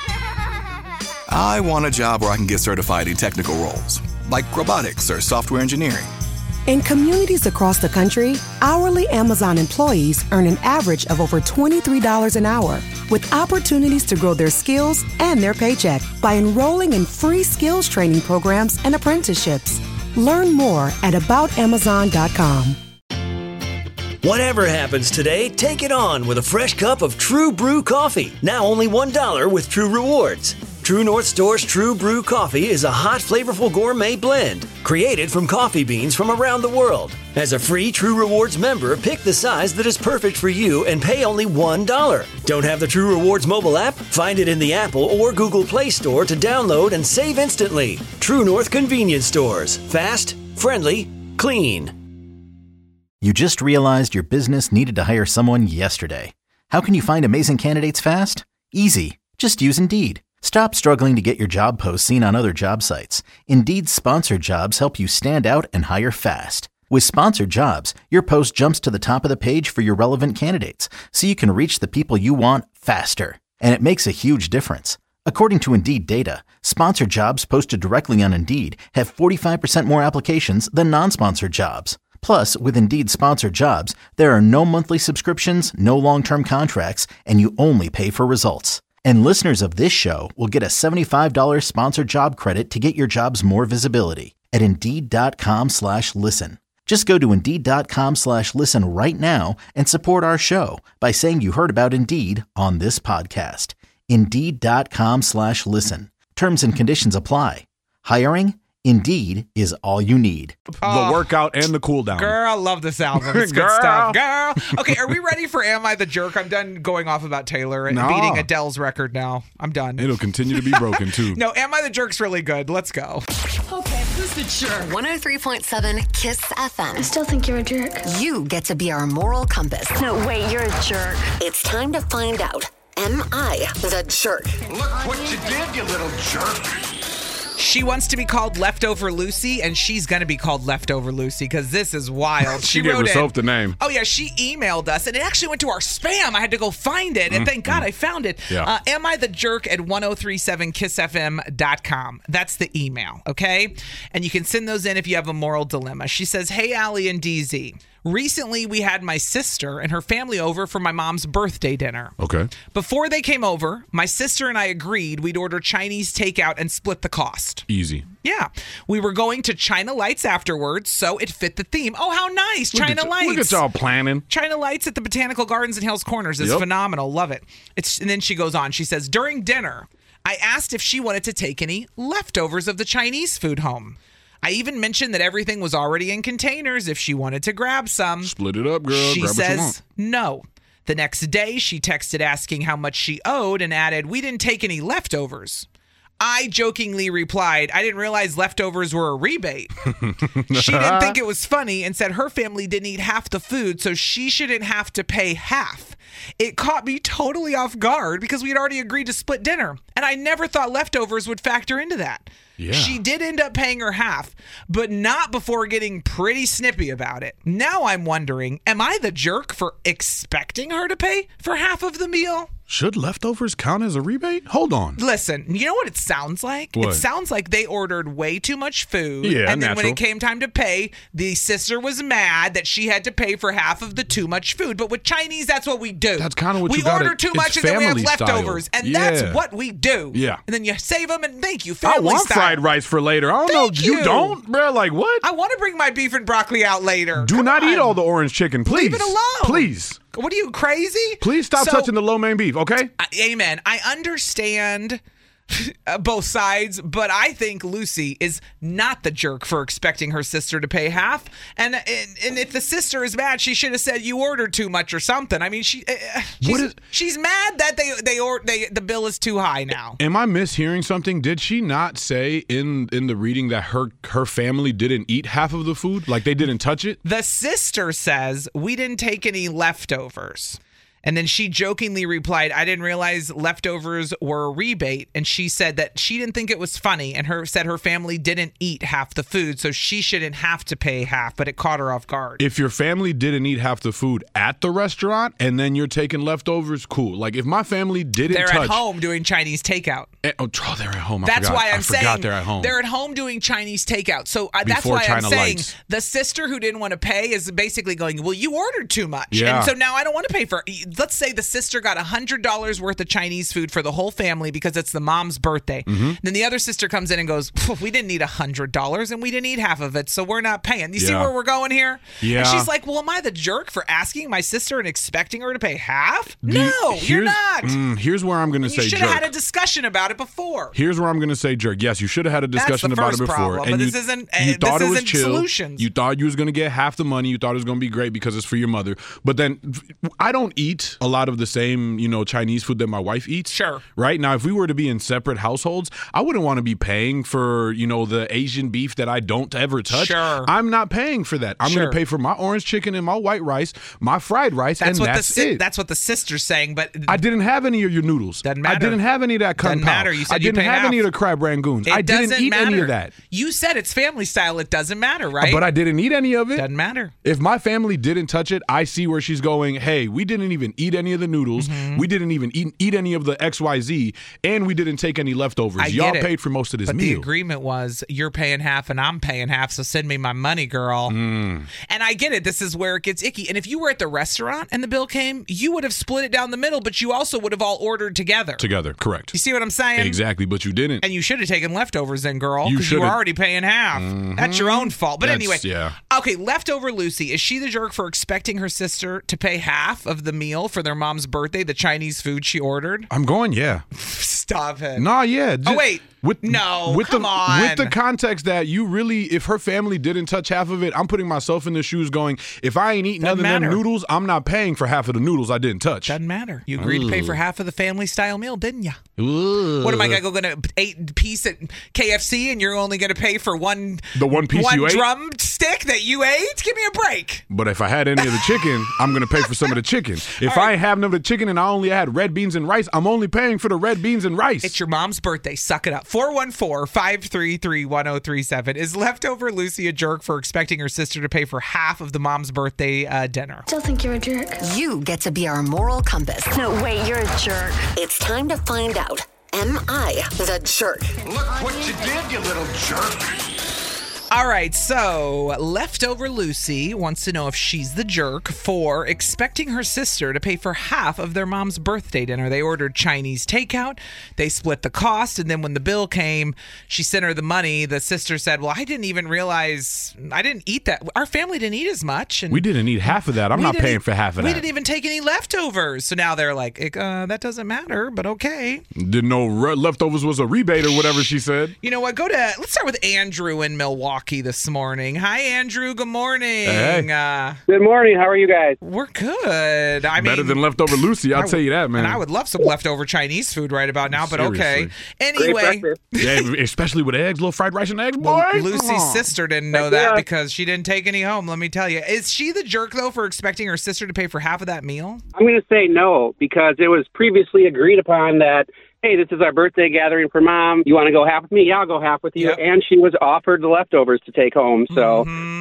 I want a job where I can get certified in technical roles, like robotics or software engineering. In communities across the country, hourly Amazon employees earn an average of over $23 an hour, with opportunities to grow their skills and their paycheck by enrolling in free skills training programs and apprenticeships. Learn more at aboutamazon.com. Whatever happens today, take it on with a fresh cup of True Brew coffee. Now only $1 with True Rewards. True North Store's True Brew coffee is a hot, flavorful gourmet blend created from coffee beans from around the world. As a free True Rewards member, pick the size that is perfect for you and pay only $1. Don't have the True Rewards mobile app? Find it in the Apple or Google Play Store to download and save instantly. True North Convenience Stores. Fast, friendly, clean. You just realized your business needed to hire someone yesterday. How can you find amazing candidates fast? Easy. Just use Indeed. Stop struggling to get your job posts seen on other job sites. Indeed's sponsored jobs help you stand out and hire fast. With sponsored jobs, your post jumps to the top of the page for your relevant candidates, so you can reach the people you want faster. And it makes a huge difference. According to Indeed data, sponsored jobs posted directly on Indeed have 45% more applications than non-sponsored jobs. Plus, with Indeed sponsored jobs, there are no monthly subscriptions, no long-term contracts, and you only pay for results. And listeners of this show will get a $75 sponsored job credit to get your jobs more visibility at Indeed.com/listen. Just go to Indeed.com/listen right now and support our show by saying you heard about Indeed on this podcast. Indeed.com/listen. Terms and conditions apply. Hiring? Indeed is all you need. The workout and the cool down. Girl, I love this album. It's good stuff. Girl. Okay, are we ready for Am I the Jerk? I'm done going off about Taylor and beating Adele's record now. I'm done. It'll continue to be broken, too. No, Am I the Jerk's really good. Let's go. Okay, who's the jerk? 103.7 KISS FM. I still think you're a jerk. You get to be our moral compass. No, wait, you're a jerk. It's time to find out. Am I the jerk? Look what you did, you little jerk. She wants to be called Leftover Lucy, and she's going to be called Leftover Lucy because this is wild. She gave herself the name. Oh, yeah. She emailed us, and it actually went to our spam. I had to go find it, and thank God I found it. Yeah. Am I the jerk at 1037kissfm.com. That's the email, okay? And you can send those in if you have a moral dilemma. She says, hey, Allie and DZ. Recently, we had my sister and her family over for my mom's birthday dinner. Okay. Before they came over, my sister and I agreed we'd order Chinese takeout and split the cost. Easy. Yeah. We were going to China Lights afterwards, so it fit the theme. Oh, how nice. China Lights. Look at y'all planning. China Lights at the Botanical Gardens in Hales Corners is phenomenal. Love it. And then she goes on. She says, during dinner, I asked if she wanted to take any leftovers of the Chinese food home. I even mentioned that everything was already in containers if she wanted to grab some. Split it up, girl. She grab says what you want. no. The next day, she texted asking how much she owed and added, we didn't take any leftovers. I jokingly replied, I didn't realize leftovers were a rebate. She didn't think it was funny and said her family didn't eat half the food, so she shouldn't have to pay half. It caught me totally off guard because we had already agreed to split dinner, and I never thought leftovers would factor into that. Yeah. She did end up paying her half, but not before getting pretty snippy about it. Now I'm wondering, am I the jerk for expecting her to pay for half of the meal? Should leftovers count as a rebate? Hold on. Listen, you know what it sounds like? What? It sounds like they ordered way too much food. Yeah, and then when natural. it came time to pay, the sister was mad that she had to pay for half of the too much food. But with Chinese, that's what we do. That's kind of what we you got. order too much and then we have leftovers. And that's what we do. Yeah. And then you save them and thank you, I family want style. fried rice for later. I don't know. You don't? Bro, like what? I want to bring my beef and broccoli out later. Do not eat all the orange chicken, please. Leave it alone. Please. What are you, crazy? Please stop touching the lo mein beef, okay? Amen. I understand both sides, but I think Lucy is not the jerk for expecting her sister to pay half. And if the sister is mad, she should have said you ordered too much or something. I mean, she's mad that the bill is too high now. Am I mishearing something? Did she not say in the reading that her family didn't eat half of the food? Like they didn't touch it? The sister says we didn't take any leftovers. And then she jokingly replied, I didn't realize leftovers were a rebate. And she said that she didn't think it was funny and said her family didn't eat half the food, so she shouldn't have to pay half, but it caught her off guard. If your family didn't eat half the food at the restaurant and then you're taking leftovers, cool. Like if my family didn't They're touch. at home doing Chinese takeout. They're at home. That's why I'm saying I forgot they're at home. They're at home doing Chinese takeout. So that's Before why I'm China saying Lights. the sister who didn't want to pay is basically going, well, you ordered too much. Yeah. And so now I don't want to pay for it. Let's say the sister got $100 worth of Chinese food for the whole family because it's the mom's birthday. Mm-hmm. Then the other sister comes in and goes, we didn't need $100 and we didn't eat half of it, so we're not paying. You see Yeah. where we're going here? Yeah. And she's like, well, am I the jerk for asking my sister and expecting her to pay half? No, you're not. Here's where I'm going to You say should have jerk. had a discussion about it before. Here's where I'm going to say jerk. Yes, you should have had a discussion That's the about it first before. problem, and but you, this isn't- you this thought it was isn't chill. solutions. You thought you was going to get half the money. You thought it was going to be great because it's for your mother. But then I don't eat eat a lot of the same, Chinese food that my wife eats. Sure. Right? Now, if we were to be in separate households, I wouldn't want to be paying for, the Asian beef that I don't ever touch. Sure. I'm not paying for that. I'm going to pay for my orange chicken and my white rice, my fried rice, and that's it. That's what the sister's saying, but I didn't have any of your noodles. Doesn't matter. I didn't have any of that kung Doesn't pao. matter. You said I didn't have any of the crab rangoons. I didn't eat any of that. You said it's family style. It doesn't matter, right? But I didn't eat any of it. Doesn't matter. If my family didn't touch it, I see where she's going, hey, we didn't even eat any of the noodles. Mm-hmm. We didn't even eat any of the XYZ, and we didn't take any leftovers. Y'all paid for most of this meal. But the agreement was you're paying half and I'm paying half, so send me my money, girl. And I get it. This is where it gets icky. And if you were at the restaurant and the bill came, you would have split it down the middle, but you also would have all ordered together. Together, correct. You see what I'm saying? Exactly, but you didn't. And you should have taken leftovers then, girl, because you were already paying half. Mm-hmm. That's your own fault. But anyway, okay, leftover Lucy. Is she the jerk for expecting her sister to pay half of the meal for their mom's birthday, the Chinese food she ordered? I'm going, yeah. Stop it. Nah, yeah. Oh, wait. On. With the context that you really, if her family didn't touch half of it, I'm putting myself in the shoes going, if I ain't eating other than noodles, I'm not paying for half of the noodles I didn't touch. Doesn't matter. You agreed to pay for half of the family style meal, didn't you? Ooh. What am I going to 8 piece at KFC and you're only going to pay for one piece you ate? Drumstick that you ate? Give me a break. But if I had any of the chicken, I'm going to pay for some of the chicken. If I ain't have none of the chicken and I only had red beans and rice, I'm only paying for the red beans and rice. It's your mom's birthday. Suck it up. 414-533-1037. Is leftover Lucy a jerk for expecting her sister to pay for half of the mom's birthday dinner? Still think you're a jerk. You get to be our moral compass. No, wait, you're a jerk. It's time to find out. Am I the jerk? Look what you did, you little jerk. All right, so leftover Lucy wants to know if she's the jerk for expecting her sister to pay for half of their mom's birthday dinner. They ordered Chinese takeout. They split the cost, and then when the bill came, she sent her the money. The sister said, well, I didn't even realize I didn't eat that. Our family didn't eat as much. And we didn't eat half of that. I'm not paying for half of that. We didn't even take any leftovers. So now they're like, that doesn't matter, but okay. Didn't know leftovers was a rebate or whatever she said. You know what? Let's start with Andrew in Milwaukee this morning. Hi, Andrew. Good morning. Hey. Good morning. How are you guys? We're good. Better than leftover Lucy, I'll tell you that, man. And I would love some leftover Chinese food right about now, but okay. Anyway. Yeah, especially with eggs, little fried rice and eggs, boy. Well, Lucy's sister didn't know that because she didn't take any home, let me tell you. Is she the jerk, though, for expecting her sister to pay for half of that meal? I'm going to say no, because it was previously agreed upon that, hey, this is our birthday gathering for mom. You want to go half with me? Yeah, I'll go half with you. Yep. And she was offered the leftovers to take home. So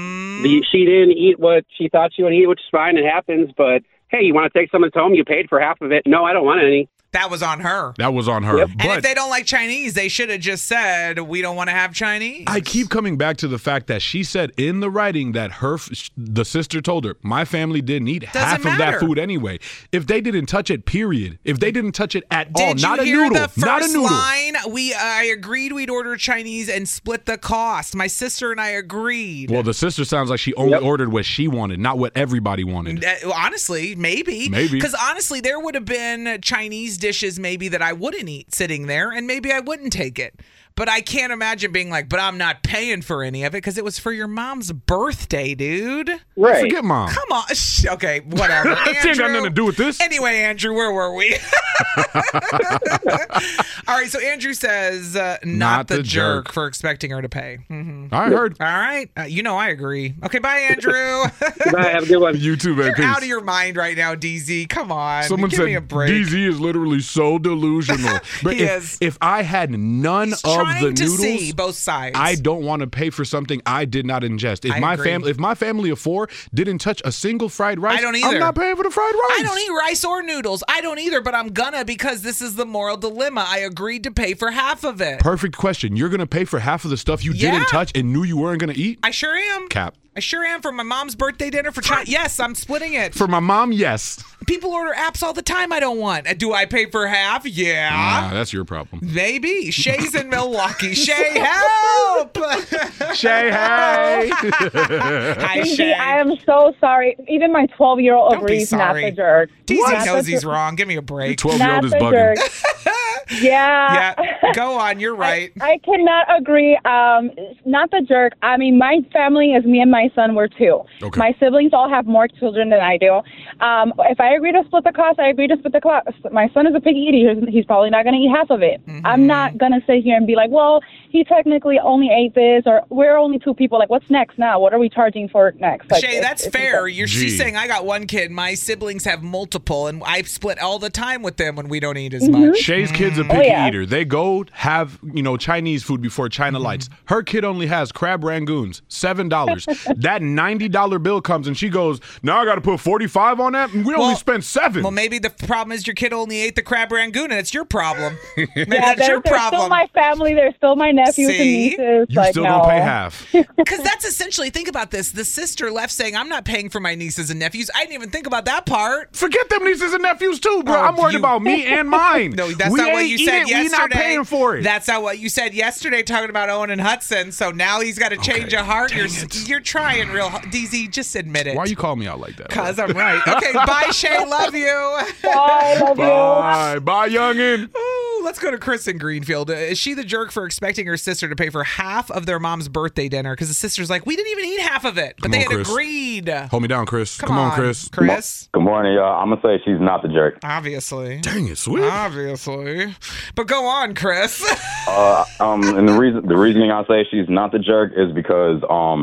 she didn't eat what she thought she would eat, which is fine. It happens. But, hey, you want to take some of this home? You paid for half of it. No, I don't want any. That was on her. That was on her. Yep. And if they don't like Chinese, they should have just said, we don't want to have Chinese. I keep coming back to the fact that she said in the writing that the sister told her, my family didn't eat half of that food anyway. If they didn't touch it, period. If they didn't touch it at all, not a noodle. The first not a noodle. line? I agreed we'd order Chinese and split the cost. My sister and I agreed. Well, the sister sounds like she only ordered what she wanted, not what everybody wanted. Honestly, maybe. Because honestly, there would have been Chinese dishes maybe that I wouldn't eat sitting there, and maybe I wouldn't take it. But I can't imagine being like, but I'm not paying for any of it because it was for your mom's birthday, dude. Right. Forget mom. Come on. Okay, whatever. It ain't got nothing to do with this. Anyway, Andrew, where were we? All right, so Andrew says not the jerk for expecting her to pay. Mm-hmm. I heard. All right. I agree. Okay, bye, Andrew. Bye, have a good one. You too, man. You're out of your mind right now, DZ. Come on. Someone Give said me a break. DZ is literally so delusional. But if I had none of the noodles, see both sides. I don't want to pay for something I did not ingest. If my family of 4 didn't touch a single fried rice, I don't either. I'm not paying for the fried rice. I don't eat rice or noodles. I don't either, but I'm gonna because this is the moral dilemma. I agreed to pay for half of it. Perfect question. You're gonna pay for half of the stuff you didn't touch and knew you weren't gonna eat? I sure am. Cap. I sure am. For my mom's birthday dinner for China. Yes, I'm splitting it. For my mom, yes. People order apps all the time I don't want. Do I pay for half? Yeah. Nah, that's your problem. Maybe. Shay's in Milwaukee. Shay, help! Shay, hey! Hi, Shay. I am so sorry. Even my 12-year-old agrees not the jerk. DZ knows he's wrong. Give me a break. Your 12-year-old is bugging. Yeah. Go on. You're right. I cannot agree. Not the jerk. I mean, my family is me and my son. We're 2. Okay. My siblings all have more children than I do. If I agree to split the cost, I agree to split the cost. My son is a picky eater. He's probably not going to eat half of it. I'm not going to sit here and be like, well, he technically only ate this, or we're only 2 people. Like, what's next now? What are we charging for next? Like, Shay, that's fair. She's saying I got 1 kid. My siblings have multiple, and I split all the time with them when we don't eat as much. Shay's kid's a picky eater. They go have, Chinese food before China lights. Her kid only has crab rangoons, $7. That $90 bill comes, and she goes, now I got to put $45 on that? And we only spent $7. Well, maybe the problem is your kid only ate the crab rangoon, and it's your problem. Maybe that's your problem. They're still my family. They're still my nephews and nieces. You still don't pay half. Because that's essentially, think about this. The sister left saying, I'm not paying for my nieces and nephews. I didn't even think about that part. Forget them nieces and nephews too, bro. I'm worried about me and mine. No, that's not what you said yesterday. We're not paying for it. That's not what you said yesterday talking about Owen and Hudson. So now he's got to change a heart. You're trying real hard. DZ, just admit it. Why you call me out like that? Because I'm right. Okay, bye, Shay. Love you. Bye, love you. Bye, youngin'. Ooh, let's go to Chris in Greenfield. Is she the jerk for expecting her sister to pay for half of their mom's birthday dinner? Because the sister's like, we didn't even eat half of it. But they had agreed. Hold me down, Chris. Come on, Chris. Chris? Good morning, y'all. I'm going to say she's not the jerk. Obviously. Dang it, sweet. Obviously. But go on, Chris. And the reasoning I say she's not the jerk is because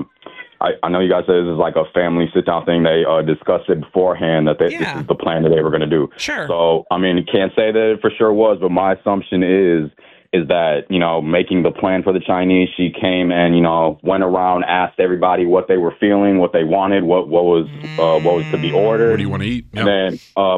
I know you guys said this is like a family sit-down thing. They discussed it beforehand that this is the plan that they were going to do. Sure. So, I mean, can't say that it for sure was, but my assumption is that, making the plan for the Chinese, she came and, went around, asked everybody what they were feeling, what they wanted, what was to be ordered. What do you want to eat? Yep. And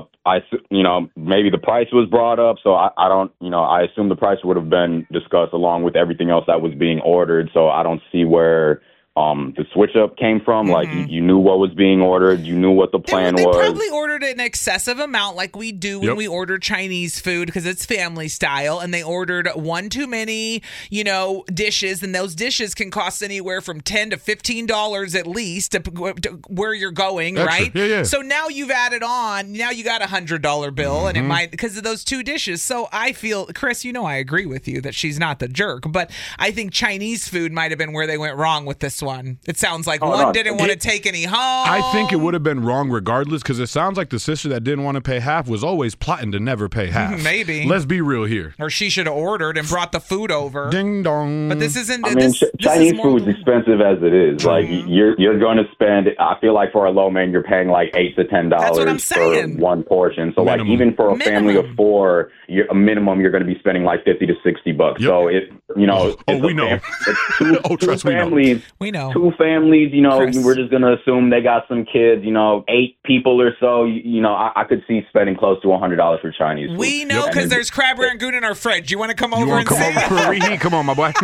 then, maybe the price was brought up. So I don't, I assume the price would have been discussed along with everything else that was being ordered. So I don't see where the switch up came from. Like you knew what was being ordered, you knew what the plan was. They probably ordered an excessive amount like we do when we order Chinese food because it's family style, and they ordered one too many, dishes, and those dishes can cost anywhere from $10 to $15 at least to where you're going, right? Yeah. So now you've added on, now you got $100 bill, and it might, because of those 2 dishes. So I feel, Chris, I agree with you that she's not the jerk, but I think Chinese food might have been where they went wrong with this one. It sounds like one didn't want to take any home. I think it would have been wrong regardless, because it sounds like the sister that didn't want to pay half was always plotting to never pay half. Maybe. Let's be real here. Or she should have ordered and brought the food over. Ding dong. But this isn't. Chinese food's expensive as it is. Like you're going to spend. I feel like for a low man, you're paying like $8 to $10 for one portion. So like even for a family of 4, a minimum you're going to be spending like $50 to $60. Yep. So it, we know. It's two families. We know. 2 families, Chris. we're just going to assume they got some kids, 8 people or so, I could see spending close to $100 for Chinese food. We know because there's crab rangoon in our fridge. You want to come over and come see? over for a reheat? Come on, my boy.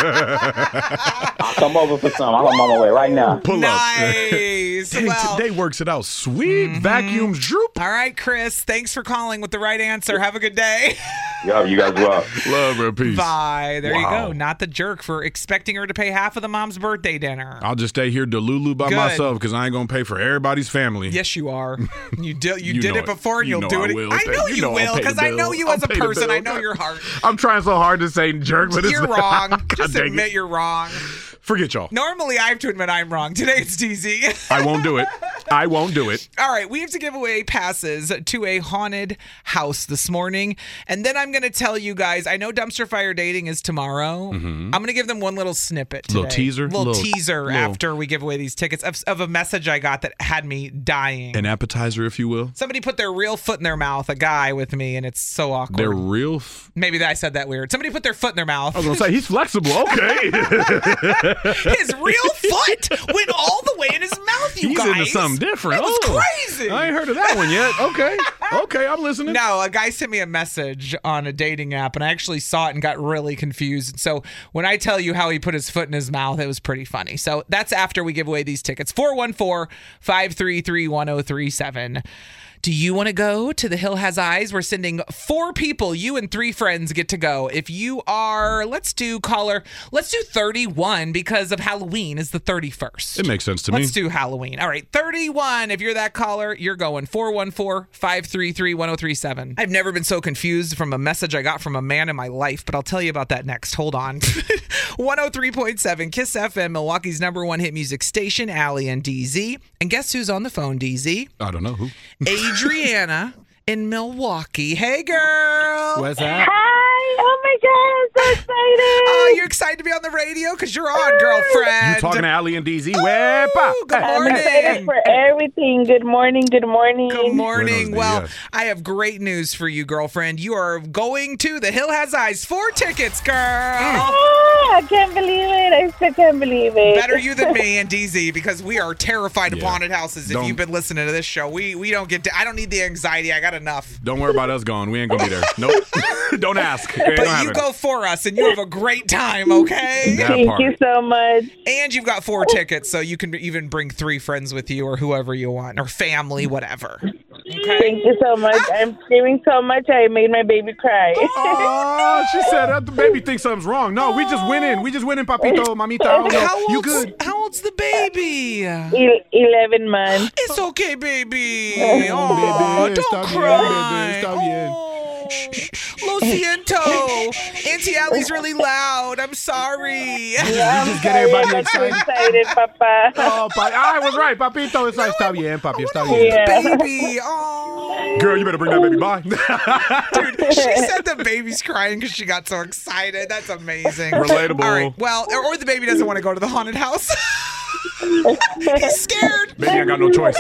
I'll come over for some. I'm on my way right now. Pull nice. Well, today works it out. Sweet. Vacuums droop. All right, Chris. Thanks for calling with the right answer. Have a good day. Yeah, you guys well. Love her. Peace. Bye. There you go. Not the jerk for expecting her to pay half of the mom's birthday dinner. I'll just stay here Delulu by myself because I ain't going to pay for everybody's family. Yes, you are. You did it before and you'll do it. I know you will because I know you as a person. I know your heart. I'm trying so hard to say jerk, but you're wrong. Just admit you're wrong. Forget y'all. Normally, I have to admit I'm wrong. Today, it's DZ. I won't do it. I won't do it. All right, we have to give away passes to a haunted house this morning. And then I'm going to tell you guys, I know Dumpster Fire Dating is tomorrow. I'm going to give them one little snippet today. Little teaser after we give away these tickets of a message I got that had me dying. An appetizer, if you will. Somebody put their real foot in their mouth, a guy with me, and it's so awkward. Their real... Maybe I said that weird. Somebody put their foot in their mouth. I was going to say, he's flexible. Okay. His real foot went all the way in his mouth, you guys. He's into something different. That was crazy. I ain't heard of that one yet. Okay, I'm listening. No, a guy sent me a message on a dating app, and I actually saw it and got really confused. So when I tell you how he put his foot in his mouth, it was pretty funny. So that's after we give away these tickets. 414-533-1037. Do you want to go to The Hill Has Eyes? We're sending 4 people. You and 3 friends get to go. If you are, let's do 31 because of Halloween is the 31st. It makes sense to me. Let's do Halloween. All right, 31. If you're that caller, you're going 414-533 833-1037. I've never been so confused from a message I got from a man in my life, but I'll tell you about that next. Hold on. 103.7 Kiss FM, Milwaukee's #1 hit music station, Allie and DZ. And guess who's on the phone, DZ? I don't know who. Adriana in Milwaukee. Hey, girl. What's up? Hi. Oh, my God. I'm so excited. Oh, you're excited to be on the radio? Because you're on, girlfriend. You talking to Allie and DZ? Good morning. I'm excited for everything. Good morning. Good morning. Good morning. Well, I have great news for you, girlfriend. You are going to The Hill Has Eyes. 4 tickets, girl. Oh, I can't believe it. I still can't believe it. Better you than me and DZ, because we are terrified of haunted houses. If you've been listening to this show, we don't get to, I don't need the anxiety. I got enough. Don't worry about us going. We ain't going to be there. Nope. Don't ask. But you go for us, and you have a great time, okay? Thank you so much. And you've got 4 tickets, so you can even bring 3 friends with you or whoever you want, or family, whatever. Okay? Thank you so much. I'm screaming so much I made my baby cry. Oh, she said the baby thinks something's wrong. No, we just went in. We just went in, papito, mamita. You good? How old's the baby? 11 months. It's okay, baby. Baby, Don't cry. Está bien. Lo siento. Auntie Allie's really loud. I'm sorry. Yeah, just get everybody excited. Excited, Papa. Oh, I was right, papito. It's like, está bien, papi, está bien. The baby. Oh. Girl, you better bring that baby by. Dude, she said the baby's crying because she got so excited. That's amazing. Relatable. All right. Well, or the baby doesn't want to go to the haunted house. He's scared. Baby, I got no choice.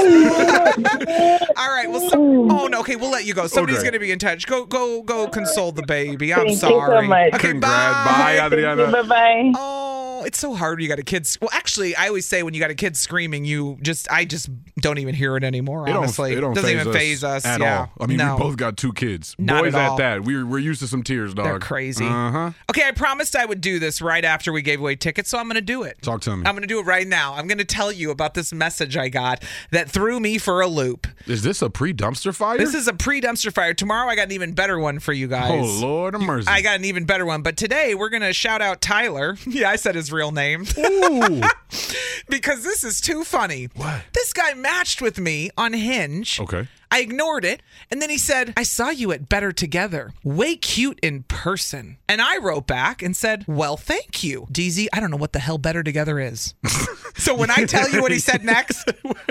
All right. Well, oh no. Okay, we'll let you go. Somebody's going to be in touch. Go console the baby. I'm sorry. Thank you so much. Okay, Congrats. bye. Bye, Adriana. Bye-bye. Oh, it's so hard when you got a kid. Well, actually, I always say when you got a kid screaming, I just don't even hear it anymore, honestly. It doesn't even faze us at all. I mean, we both got 2 kids. Not Boys at all. that. We're used to some tears, dog. They're crazy. Uh-huh. Okay, I promised I would do this right after we gave away tickets, so I'm going to do it. Talk to me. I'm going to do it right now. I'm going to tell you about this message I got that threw me for a loop. Is this a pre-dumpster fire? This is a pre-dumpster fire. Tomorrow I got an even better one for you guys. Oh, Lord of mercy. I got an even better one. But today we're going to shout out Tyler. Yeah, I said his real name. Ooh. Because this is too funny. What? This guy matched with me on Hinge. Okay. I ignored it, and then he said, I saw you at Better Together. Way cute in person. And I wrote back and said, well, thank you. DZ, I don't know what the hell Better Together is. So when I tell you what he said next,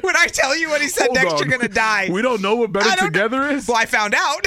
you're going to die. We don't know what Better Together is? Well, I found out.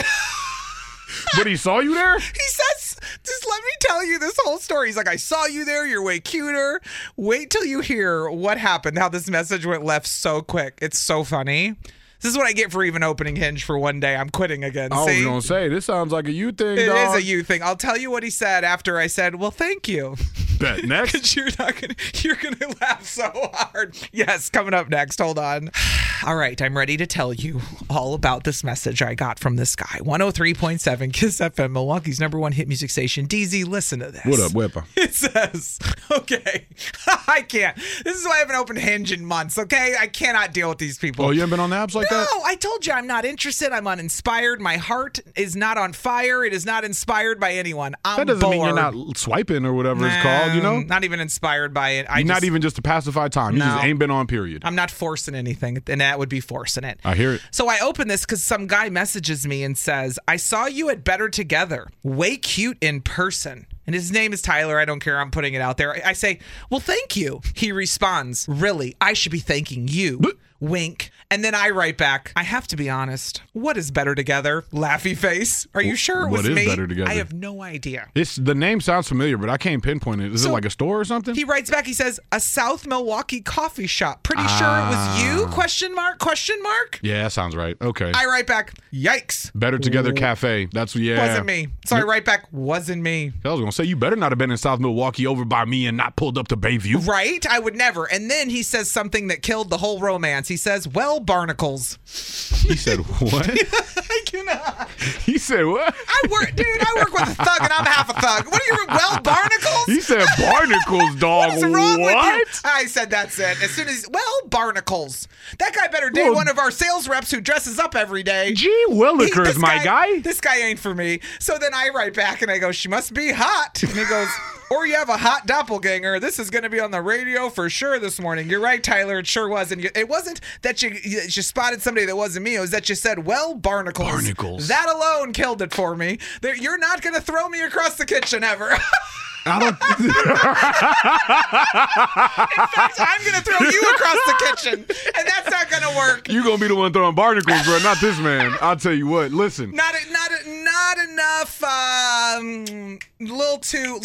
But he saw you there? He says, just let me tell you this whole story. He's like, I saw you there. You're way cuter. Wait till you hear what happened, how this message went left so quick. It's so funny. This is what I get for even opening Hinge for one day. I'm quitting again. I was going to say, this sounds like a you thing, It dog. is a you thing. I'll tell you what he said after I said, well, thank you. Bet. Next? Because you're gonna laugh so hard. Yes, coming up next. Hold on. All right, I'm ready to tell you all about this message I got from this guy. 103.7 Kiss FM, Milwaukee's #1 hit music station. DZ, listen to this. What up, Whipper? It says, okay, I can't. This is why I haven't opened Hinge in months, okay? I cannot deal with these people. Oh, you haven't been on the apps like that? No, I told you I'm not interested. I'm uninspired. My heart is not on fire. It is not inspired by anyone. I'm That doesn't bored. mean you're not swiping or whatever it's called, you know? Not even inspired by it. You're not even just to pacify time. You just ain't been on, period. I'm not forcing anything, and that would be forcing it. I hear it. So I open this because some guy messages me and says, I saw you at Better Together. Way cute in person. And his name is Tyler. I don't care. I'm putting it out there. I say, well, thank you. He responds, really, I should be thanking you. Wink. And then I write back, I have to be honest. What is Better Together? Laughy face. Are you sure it was What is me? Better Together? I have no idea. The name sounds familiar, but I can't pinpoint it. Is it like a store or something? He writes back, he says, a South Milwaukee coffee shop. Pretty sure it was you? Question mark? Yeah, that sounds right. Okay. I write back, yikes. Better Together Cafe. That's, yeah. Wasn't me. So I write back, wasn't me. I was going to say, you better not have been in South Milwaukee over by me and not pulled up to Bayview. Right? I would never. And then he says something that killed the whole romance. He says, well, barnacles. He said, what? I cannot. He said, what? I work with a thug and I'm half a thug. What are you, well, barnacles? He said barnacles, dog. What is wrong with What? you? I said that's it. As soon as, well, barnacles. That guy better date one of our sales reps who dresses up every day. Gee willikers, my guy. This guy ain't for me. So then I write back and I go, she must be hot. And he goes, or you have a hot doppelganger, this is going to be on the radio for sure this morning. You're right, Tyler. It sure was. And it wasn't that you spotted somebody that wasn't me. It was that you said, well, barnacles. Barnacles. That alone killed it for me. You're not going to throw me across the kitchen ever. I don't. In fact, I'm going to throw you across the kitchen, and that's not going to work. You're going to be the one throwing barnacles, bro, not this man. I'll tell you what. Listen. Not enough. Little too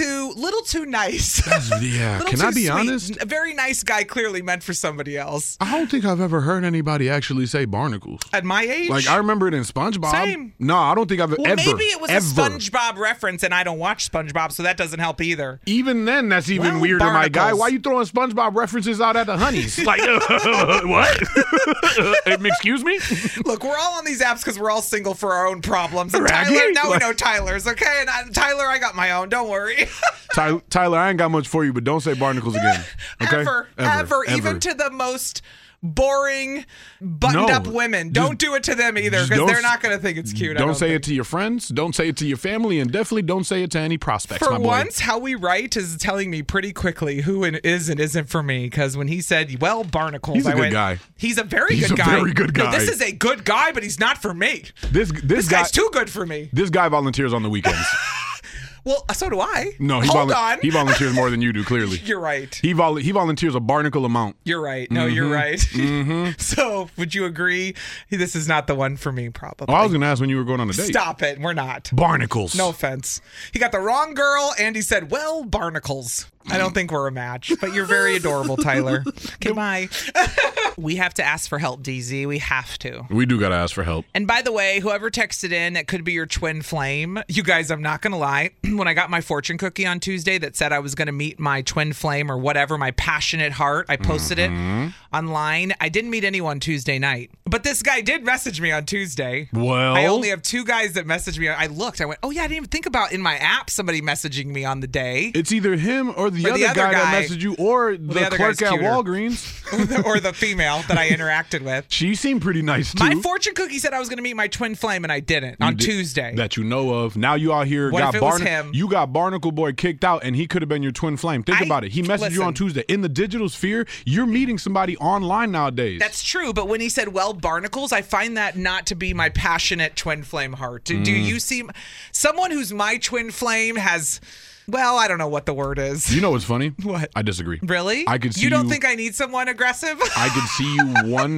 nice. Yeah. Can I be honest? A very nice guy, clearly meant for somebody else. I don't think I've ever heard anybody actually say barnacles. At my age? Like, I remember it in SpongeBob. Same. No, I don't think I've ever. Maybe it was a SpongeBob reference, and I don't watch SpongeBob, so that doesn't help either. Even then, that's even weirder, my guy. Why are you throwing SpongeBob references out at the honeys? Like, what? Excuse me? Look, we're all on these apps because we're all single for our own problems. And Tyler, now we know Tyler's, okay? And Tyler, I got my own. Don't worry. Tyler, I ain't got much for you, but don't say barnacles again. Okay? Ever. Even to the most boring, buttoned-up women. Don't do it to them either, because they're not going to think it's cute. Don't say it to your friends. Don't say it to your family, and definitely don't say it to any prospects. For my boy. once, how we write is telling me pretty quickly who is and isn't for me. Because when he said, "Well, barnacles," he's a good guy. He's a very good guy. No, this is a good guy, but he's not for me. This guy's too good for me. This guy volunteers on the weekends. Well, so do I. No, he volunteers more than you do, clearly. You're right. He volunteers a barnacle amount. You're right. No, you're right. Mm-hmm. So, would you agree this is not the one for me, probably? Oh, I was going to ask when you were going on a date. Stop it. We're not. Barnacles. No offense. He got the wrong girl, and he said, well, barnacles. I don't think we're a match, but you're very adorable, Tyler. Okay, bye. We have to ask for help, DZ. We have to. We do got to ask for help. And by the way, whoever texted in, it could be your twin flame. You guys, I'm not going to lie. When I got my fortune cookie on Tuesday that said I was going to meet my twin flame or whatever, my passionate heart, I posted it online. I didn't meet anyone Tuesday night. But this guy did message me on Tuesday. Well, I only have 2 guys that messaged me. I looked. I went, oh, yeah, I didn't even think about in my app somebody messaging me on the day. It's either him or the other guy that messaged you or the clerk at Walgreens. or the female that I interacted with. She seemed pretty nice, too. My fortune cookie said I was going to meet my twin flame, and I didn't on Tuesday. That you know of. Now you out here what if it was him? You got Barnacle Boy kicked out, and he could have been your twin flame. Think about it. He messaged you on Tuesday. In the digital sphere, you're meeting somebody online nowadays. That's true, but when he said, well, barnacles, I find that not to be my passionate twin flame heart. Do you see someone who's my twin flame has... Well, I don't know what the word is. You know what's funny? What? I disagree. Really? I could see you don't think I need someone aggressive? I could see you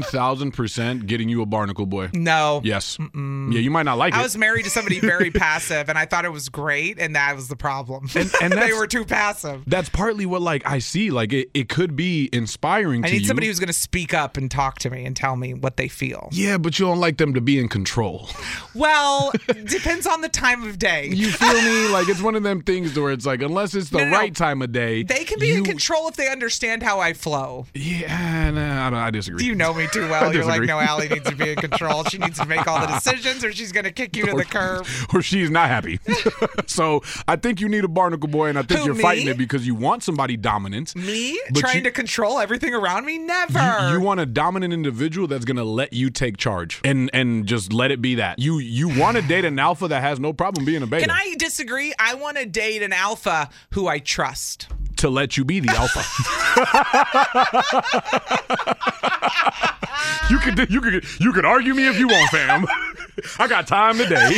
1,000% getting you a Barnacle Boy. No. Yes. Yeah, you might not like it. I was married to somebody very passive, and I thought it was great, and that was the problem. And they were too passive. That's partly what I see. It could be inspiring to you. I need somebody who's going to speak up and talk to me and tell me what they feel. Yeah, but you don't like them to be in control. Well, depends on the time of day. You feel me? It's one of them things where it's unless it's the right time of day. They can be in control if they understand how I flow. Yeah, I disagree. Do you know me too well? You're like, no, Allie needs to be in control. She needs to make all the decisions or she's going to kick you to the curb. Or she's not happy. So I think you need a Barnacle Boy, and I think you're fighting it because you want somebody dominant. Me? Trying to control everything around me? Never. You want a dominant individual that's going to let you take charge and just let it be that. You want to date an alpha that has no problem being a beta. Can I disagree? I want to date an alpha who I trust. To let you be the alpha. You could argue me if you want, fam. I got time today.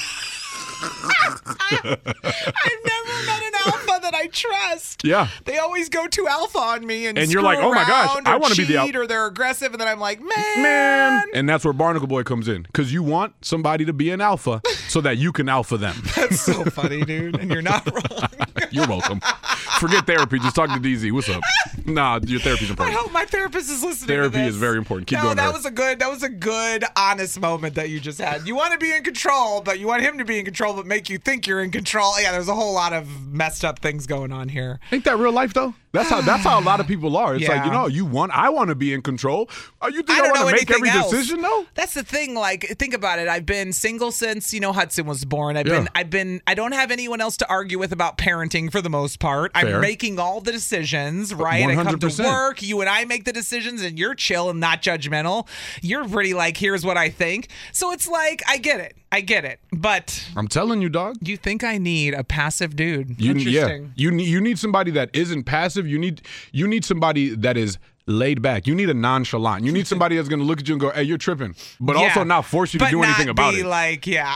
I've never met an alpha that I trust. Yeah. They always go too alpha on me and you're like, oh my gosh, I want to be the alpha. Or they're aggressive, and then I'm like, man. And that's where Barnacle Boy comes in, because you want somebody to be an alpha so that you can alpha them. That's so funny, dude, and you're not wrong. You're welcome. Forget therapy. Just talk to DZ. What's up? Nah, your therapy's important. I hope my therapist is listening Therapy to this. is very important. Keep going. That was a good, honest moment that you just had. You want to be in control, but you want him to be in control, but make you think you're in control. Yeah, there's a whole lot of messed up things going on here. Ain't that real life though? That's how a lot of people are. It's I want to be in control. You think I want to make every decision though? That's the thing. Think about it. I've been single since Hudson was born. I don't have anyone else to argue with about parenting for the most part. Fair. I'm making all the decisions, right? 100%. I come to work. You and I make the decisions, and you're chill and not judgmental. You're pretty here's what I think. So it's I get it. I get it, but I'm telling you, dog. You think I need a passive dude? Interesting. Yeah. You need somebody that isn't passive. You need somebody that is laid back. You need a nonchalant. You need somebody that's going to look at you and go, "Hey, you're tripping," but also not force you to do anything about it. Like, yeah.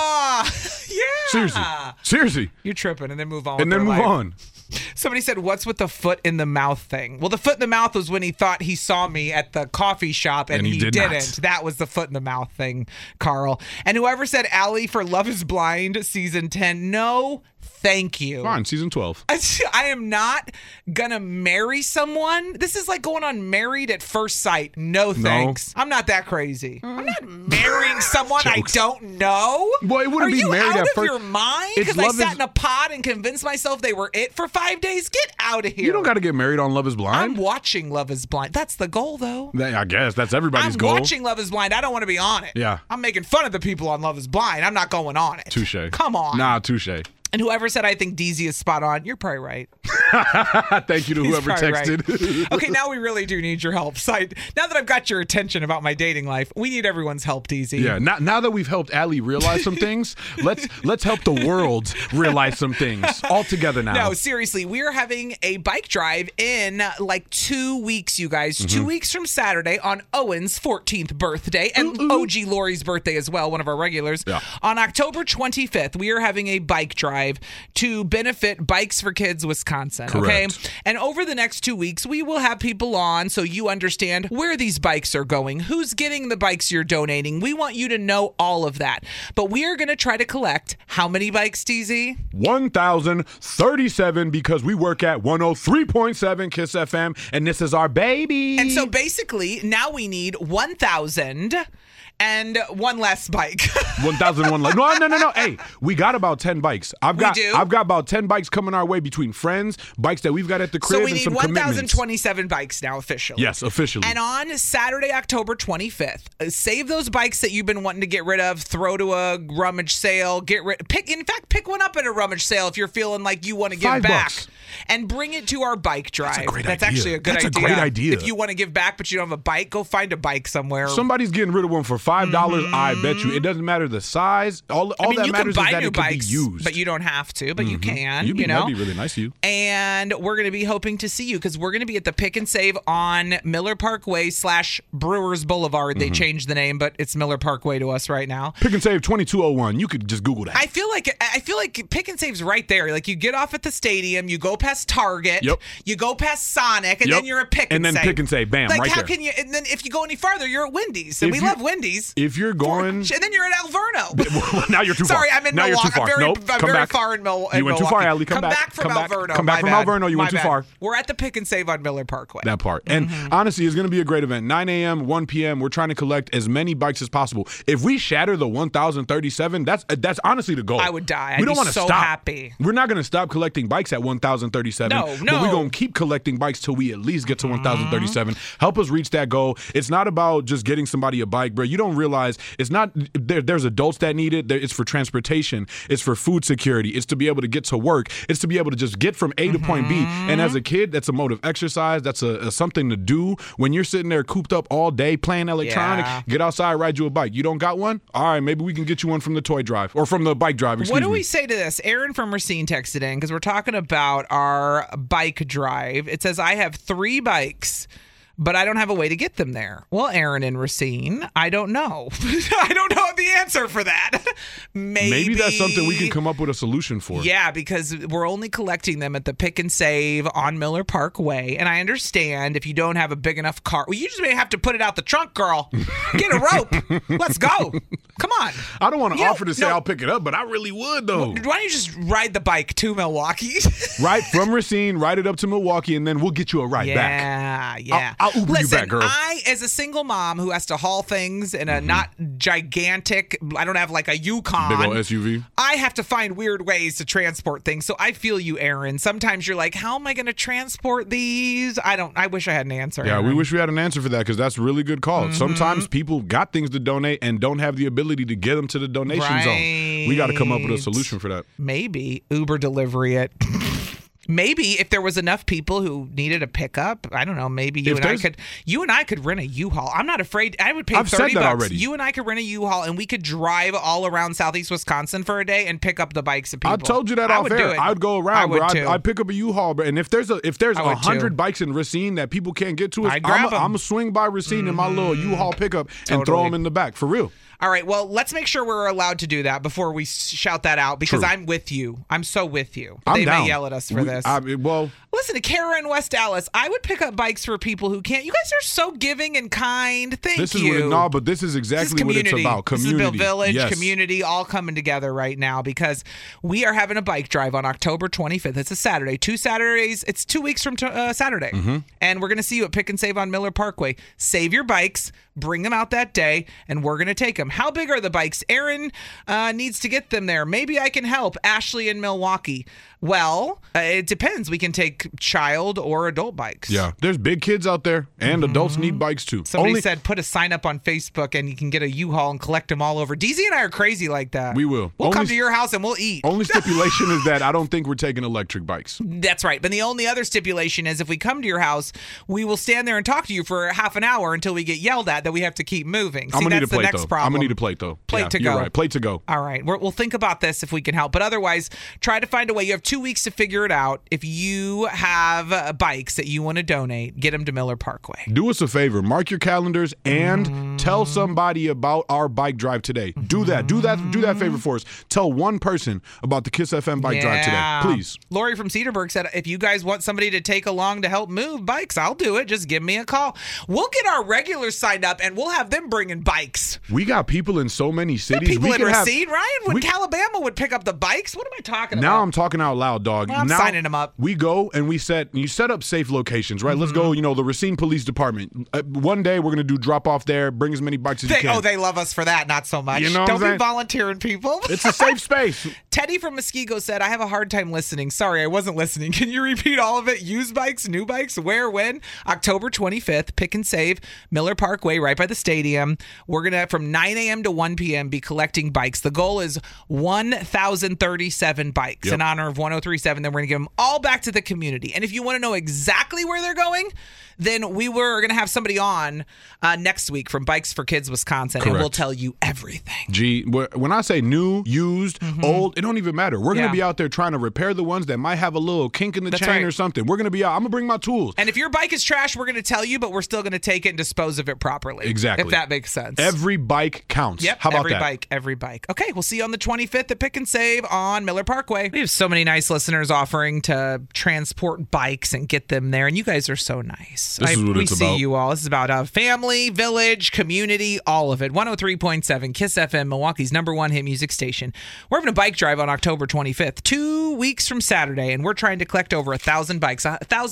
Seriously. You're tripping, and then move on. And then move on. Somebody said, "What's with the foot in the mouth thing?" Well, the foot in the mouth was when he thought he saw me at the coffee shop, and he didn't. Not. That was the foot in the mouth thing, Carl. And whoever said Allie for Love is Blind season 10, no, thank you. Fine, season 12. I am not gonna marry someone. This is like going on Married at First Sight. No thanks. I'm not that crazy. I'm not marrying someone I don't know. Well, it wouldn't be married at first. Are you out of your mind? Because I sat in a pod and convinced myself they were it for 5 days? Get out of here. You don't got to get married on Love is Blind. I'm watching Love is Blind. That's the goal, though. I guess that's everybody's goal. I'm watching Love is Blind. I don't want to be on it. Yeah. I'm making fun of the people on Love is Blind. I'm not going on it. Touche. Come on. Nah, touche. And whoever said I think DZ is spot on, you're probably right. Thank you to whoever texted. Right. Okay, now we really do need your help. So now that I've got your attention about my dating life, we need everyone's help, DZ. Yeah, now that we've helped Allie realize some things, let's help the world realize some things all together now. No, seriously, we're having a bike drive in like 2 weeks, you guys. 2 weeks from Saturday on Owen's 14th birthday and OG Lori's birthday as well, one of our regulars. Yeah. On October 25th, we are having a bike drive to benefit Bikes for Kids Wisconsin. Correct. Okay. And over the next 2 weeks, we will have people on so you understand where these bikes are going, who's getting the bikes you're donating. We want you to know all of that. But we are going to try to collect how many bikes, TZ? 1,037 because we work at 103.7 Kiss FM and this is our baby. And so basically, now we need 1,000 and one less bike. 1,001 less. No. Hey, we got about 10 bikes. I've got about 10 bikes coming our way between friends, bikes that we've got at the crib, and some commitments. So we need 1,027 bikes now officially. Yes, officially. And on Saturday, October 25th, save those bikes that you've been wanting to get rid of, throw to a rummage sale, pick one up at a rummage sale if you're feeling like you want to give back. And bring it to our bike drive. That's a great idea. That's actually a good idea. That's a great idea. If you want to give back but you don't have a bike, go find a bike somewhere. Somebody's getting rid of one for $5, I bet you. It doesn't matter the size. All that matters is that it can be used. But you don't have to, but you can. That'd be really nice of you. And we're going to be hoping to see you because we're going to be at the Pick and Save on Miller Parkway / Brewers Boulevard. They changed the name, but it's Miller Parkway to us right now. Pick and Save 2201. You could just Google that. I feel like Pick and Save's right there. Like you get off at the stadium, you go past Target, you go past Sonic, and then you're at Pick and Save. And then Pick and Save, bam, like, right how there. can you? And then if you go any farther, you're at Wendy's, and we love Wendy's. If you're going, and then you're at Alverno. Now you're too far. Sorry, I'm in Milwaukee. You're too far. I'm very far in Milwaukee. You went too far, Allie. Come back from Alverno. Come back from Alverno. You went too far. We're at the Pick and Save on Miller Parkway. That part. And honestly, it's going to be a great event. 9 a.m., 1 p.m. We're trying to collect as many bikes as possible. If we shatter the 1,037, that's honestly the goal. I would die. We don't want to so stop. Happy. We're not going to stop collecting bikes at 1,037. No. But we're going to keep collecting bikes till we at least get to 1,037. Help us reach that goal. It's not about just getting somebody a bike, bro. You don't realize it's not. There's adults that need it. It's for transportation. It's for food security. It's to be able to get to work. It's to be able to just get from A to point B. And as a kid, that's a mode of exercise. That's a something to do when you're sitting there cooped up all day playing electronic. Yeah. Get outside, ride you a bike. You don't got one? All right, maybe we can get you one from the toy drive or from the bike drive. What do we say to this? Aaron from Racine texted in because we're talking about our bike drive. It says, I have 3 bikes, but I don't have a way to get them there. Well, Aaron in Racine, I don't know. I don't know the answer for that. Maybe that's something we can come up with a solution for. Yeah, because we're only collecting them at the Pick and Save on Miller Parkway. And I understand if you don't have a big enough car. Well, you just may have to put it out the trunk, girl. Get a rope. Let's go. Come on. I don't want to offer to say I'll pick it up, but I really would, though. Why don't you just ride the bike to Milwaukee? Right from Racine, ride it up to Milwaukee, and then we'll get you a ride back. Yeah. I'll Uber you back, girl. I, as a single mom who has to haul things in a not gigantic, I don't have like a Yukon. Big old SUV. I have to find weird ways to transport things. So I feel you, Aaron. Sometimes you're like, how am I going to transport these? I wish I had an answer. Yeah, Aaron. we wish we had an answer for that because that's a really good call. Sometimes people got things to donate and don't have the ability to get them to the donation zone. We got to come up with a solution for that. Maybe Uber delivery it. Maybe if there was enough people who needed a pickup, I don't know, maybe you and I could rent a U-Haul. I'm not afraid. I would pay $30. Said that already. You and I could rent a U-Haul and we could drive all around Southeast Wisconsin for a day and pick up the bikes of people. I told you that off air. I'd go around, bro. I'd pick up a U-Haul, and if there's 100 bikes in Racine that people can't get to us, I'm gonna swing by Racine in my little U-Haul pickup and throw them in the back for real. All right, well, let's make sure we're allowed to do that before we shout that out, because I'm with you. I'm so with you. They may yell at us for this. Listen, to Kara in West Dallas, I would pick up bikes for people who can't. You guys are so giving and kind. Thank you. But this is exactly what it's about. Community. This is Village, community, all coming together right now, because we are having a bike drive on October 25th. It's a Saturday. 2 Saturdays. It's 2 weeks from Saturday. Mm-hmm. And we're going to see you at Pick and Save on Miller Parkway. Save your bikes. Bring them out that day, and we're going to take them. How big are the bikes? Aaron needs to get them there. Maybe I can help. Ashley in Milwaukee. Well, it depends. We can take child or adult bikes. Yeah, there's big kids out there, and adults need bikes too. Somebody said put a sign up on Facebook, and you can get a U-Haul and collect them all over. DZ and I are crazy like that. We will. We'll come to your house and we'll eat. Only stipulation is that I don't think we're taking electric bikes. That's right. But the only other stipulation is if we come to your house, we will stand there and talk to you for half an hour until we get yelled at that we have to keep moving. I'm going to need a plate, next though. problem. I'm going to need a plate, though. Plate to you're go. Right. Plate to go. All right. We'll think about this if we can help. But otherwise, try to find a way. You have 2 weeks to figure it out. If you have bikes that you want to donate, get them to Miller Parkway. Do us a favor. Mark your calendars and tell somebody about our bike drive today. Do that. Do that favor for us. Tell one person about the Kiss FM bike drive today, please. Lori from Cedarburg said, if you guys want somebody to take along to help move bikes, I'll do it. Just give me a call. We'll get our regulars signed up, and we'll have them bringing bikes. We got people in so many cities. People in Racine, Ryan? Alabama would pick up the bikes? What am I talking about? Now I'm talking out loud, dog. Well, I'm signing them up. We go and you set up safe locations, right? Let's go, the Racine Police Department. One day we're going to do drop off there, bring as many bikes as you can. Oh, they love us for that, not so much. Don't be volunteering, people. It's a safe space. Teddy from Muskego said, I have a hard time listening. Sorry, I wasn't listening. Can you repeat all of it? Used bikes, new bikes, where, when? October 25th, Pick and Save, Miller Parkway, right by the stadium. We're going to, from 9 a.m. to 1 p.m., be collecting bikes. The goal is 1,037 bikes in honor of 1037. Then we're going to give them all back to the community. And if you want to know exactly where they're going, then we were going to have somebody on next week from Bikes for Kids Wisconsin, and we'll tell you everything. Gee, when I say new, used, old, it don't even matter. We're going to be out there trying to repair the ones that might have a little kink in the chain or something. We're going to be out. I'm going to bring my tools. And if your bike is trash, we're going to tell you, but we're still going to take it and dispose of it properly. Exactly. If that makes sense. Every bike counts. Yep. How about that? Every bike. Okay, we'll see you on the 25th at Pick and Save on Miller Parkway. We have so many nice listeners offering to transport bikes and get them there, and you guys are so nice. This is what it's about. We see you all. This is about family, village, community, all of it. 103.7 Kiss FM, Milwaukee's #1 hit music station. We're having a bike drive on October 25th, 2 weeks from Saturday, and we're trying to collect over 1,000 bikes,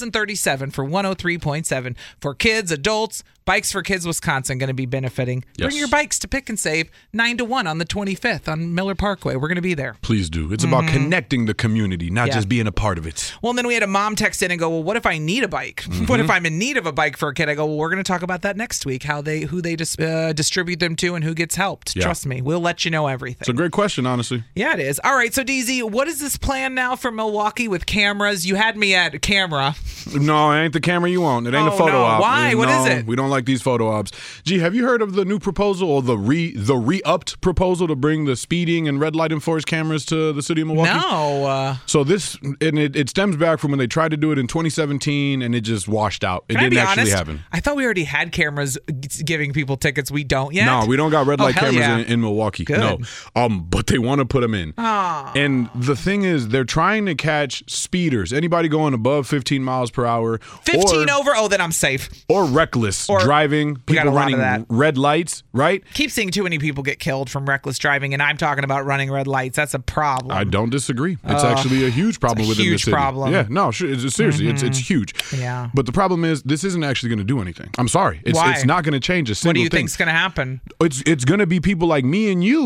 1,037 for 103.7 for kids, adults. Bikes for Kids Wisconsin going to be benefiting. Bring your bikes to Pick and Save 9 to 1 on the 25th on Miller Parkway. We're going to be there. Please do. It's about connecting the community, not just being a part of it. Well, and then we had a mom text in and go, well, what if I need a bike? What if I'm in need of a bike for a kid? I go, well, we're going to talk about that next week, who they distribute them to and who gets helped. Yeah. Trust me, we'll let you know everything. It's a great question, honestly. Yeah, it is. All right, so DZ, what is this plan now for Milwaukee with cameras? You had me at camera. No, it ain't the camera you want. It ain't a photo op. Why? What is it? We don't like these photo ops. Gee, have you heard of the new proposal or the re-upped proposal to bring the speeding and red light enforced cameras to the city of Milwaukee? No. So this, and it stems back from when they tried to do it in 2017 and it just washed out. It didn't actually happen. I thought we already had cameras giving people tickets. We don't yet? No, we don't got red light cameras in Milwaukee. Good. No. But they want to put them in. Aww. And the thing is, they're trying to catch speeders. Anybody going above 15 miles per hour. 15 over? Oh, then I'm safe. Or reckless driving. People running red lights, right? Keep seeing too many people get killed from reckless driving, and I'm talking about running red lights. That's a problem. I don't disagree. It's actually a huge problem within the city. Huge problem. Yeah, no, seriously, it's huge. Yeah. But the problem is, this isn't actually going to do anything. I'm sorry. Why? It's not going to change a single thing. What do you think's going to happen? It's going to be people like me and you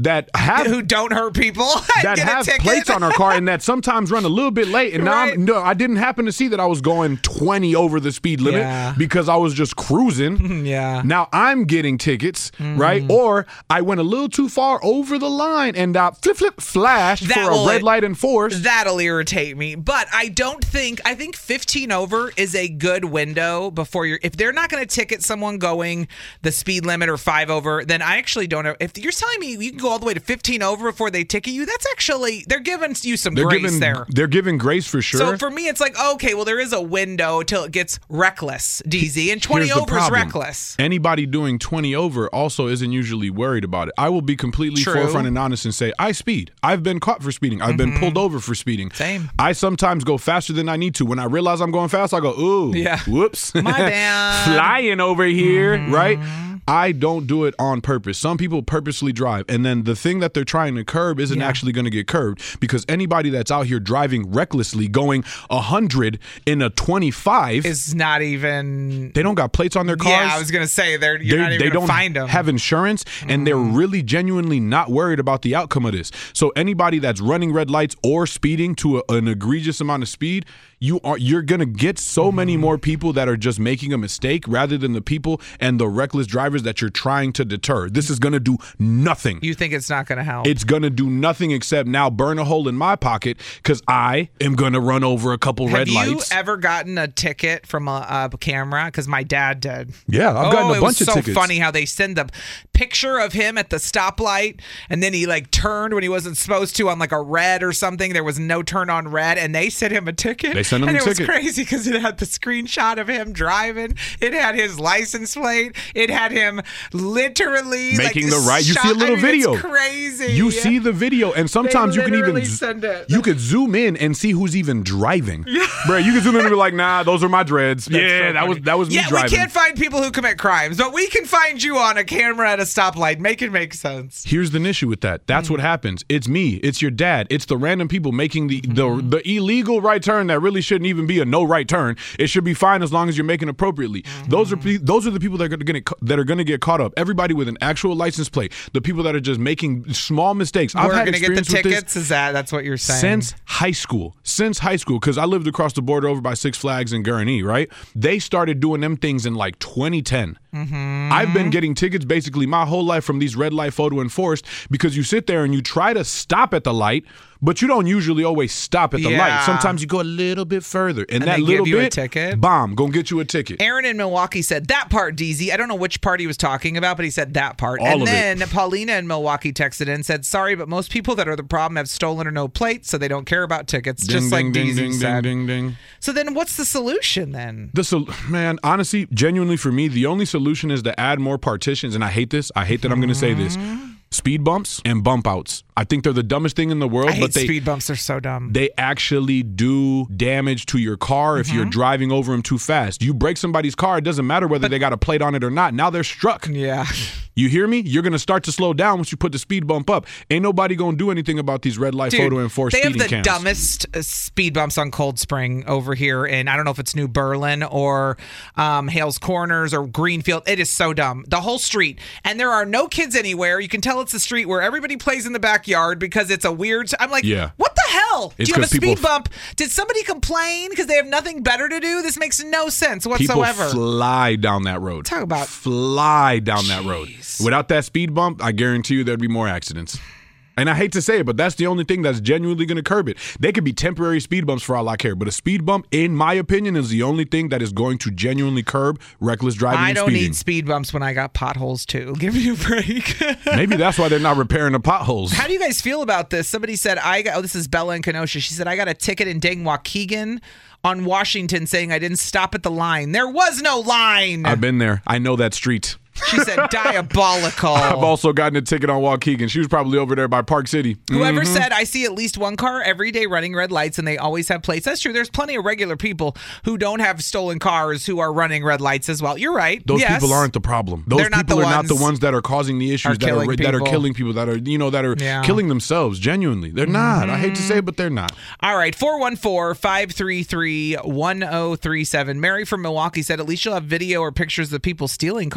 that have who don't hurt people that have plates on our car and that sometimes run a little bit late. And now I didn't happen to see that I was going 20 over the speed limit because I was just cruising. Yeah. Now I'm getting tickets, right? Or I went a little too far over the line and flip flashed for a red light enforced. That'll irritate me. But I think 15 over is a good window before if they're not going to ticket someone going the speed limit or 5 over, then I actually don't know. If you're telling me you can go all the way to 15 over before they ticket you, that's actually, they're giving you some grace there. They're giving grace for sure. So for me, it's like, okay, well, there is a window till it gets reckless, DZ, and 20 over is reckless. Anybody doing 20 over also isn't usually worried about it. I will be completely forefront and honest and say, I speed. I've been caught for speeding. I've been pulled over for speeding. Same. I sometimes go faster than I need to. When I realize I'm going fast, I go, ooh, whoops. My bad. Flying over here, right? I don't do it on purpose. Some people purposely drive, and then the thing that they're trying to curb isn't actually going to get curbed, because anybody that's out here driving recklessly, going 100 in a 25 is not even. They don't got plates on their cars. Yeah, I was going to say you're not even going to find them. Have insurance, and they're really genuinely not worried about the outcome of this. So anybody that's running red lights or speeding to an egregious amount of speed, you're going to get so many more people that are just making a mistake rather than the people and the reckless drivers that you're trying to deter. This is going to do nothing. You think it's not going to help? It's going to do nothing except now burn a hole in my pocket because I am going to run over a couple red lights. Have you ever gotten a ticket from a camera? Because my dad did. Yeah, I've gotten a bunch of tickets. It was so funny how they send the picture of him at the stoplight, and then he turned when he wasn't supposed to on a red or something. There was no turn on red, and they sent him a ticket. They sent him a ticket. And it was crazy because it had the screenshot of him driving. It had his license plate. It had him literally making the right. You see a little video. It's crazy. You see the video, and sometimes you can even send it. You could zoom in and see who's even driving. Yeah. Bro, you can zoom in and be like, nah, those are my dreads. That's that was me driving. Yeah, we can't find people who commit crimes, but we can find you on a camera at a stoplight. Make it make sense. Here's the issue with that. That's what happens. It's me. It's your dad. It's the random people making the illegal right turn that really shouldn't even be a no right turn. It should be fine as long as you're making appropriately. Those are the people that are going to get caught up. Everybody with an actual license plate. The people that are just making small mistakes. We're going to get the tickets. That's what you're saying? Since high school, because I lived across the border over by Six Flags in Gurnee, right? They started doing them things in 2010. I've been getting tickets basically my whole life from these red light photo enforced, because you sit there and you try to stop at the light, but you don't usually always stop at the light. Sometimes you go a little bit further, and that little bit, a ticket. Bomb, gonna get you a ticket. Aaron in Milwaukee said that part, DZ. I don't know which part he was talking about, but he said that part. All and of then it. Paulina in Milwaukee texted in and said, sorry, but most people that are the problem have stolen or no plates, so they don't care about tickets, Ding, just ding, like ding, DZ ding, said. ding, ding, ding. So then what's the solution then? Man, honestly, genuinely for me, the only solution is to add more partitions, and I hate this. I hate that I'm going to say this. Speed bumps and bump outs. I think they're the dumbest thing in the world. I hate speed bumps. They're so dumb. They actually do damage to your car if you're driving over them too fast. You break somebody's car, it doesn't matter whether they got a plate on it or not. Now they're struck. Yeah. You hear me? You're going to start to slow down once you put the speed bump up. Ain't nobody going to do anything about these red light photo enforced speeding cams. They have the dumbest speed bumps on Cold Spring over here, and I don't know if it's New Berlin or Hales Corners or Greenfield. It is so dumb. The whole street. And there are no kids anywhere. You can tell it's a street where everybody plays in the backyard because it's a weird... I'm like, what the hell? Do you have a speed bump? Did somebody complain because they have nothing better to do? This makes no sense whatsoever. People fly down that road. Talk about... Fly down that road. Without that speed bump, I guarantee you there'd be more accidents. And I hate to say it, but that's the only thing that's genuinely going to curb it. They could be temporary speed bumps for all I care, but a speed bump, in my opinion, is the only thing that is going to genuinely curb reckless driving and speeding. I don't need speed bumps when I got potholes, too. Give me a break. Maybe that's why they're not repairing the potholes. How do you guys feel about this? Somebody said, this is Bella in Kenosha. She said, I got a ticket in Dang Waukegan on Washington saying I didn't stop at the line. There was no line. I've been there. I know that street. She said diabolical. I've also gotten a ticket on Waukegan. She was probably over there by Park City. Whoever said, I see at least one car every day running red lights and they always have plates. That's true. There's plenty of regular people who don't have stolen cars who are running red lights as well. You're right. Those people aren't the problem. Those people are not the ones that are causing the issues, that are killing people, that are killing themselves. Genuinely. They're not. I hate to say it, but they're not. All right. 414-533-1037. Mary from Milwaukee said, at least you'll have video or pictures of people stealing cars.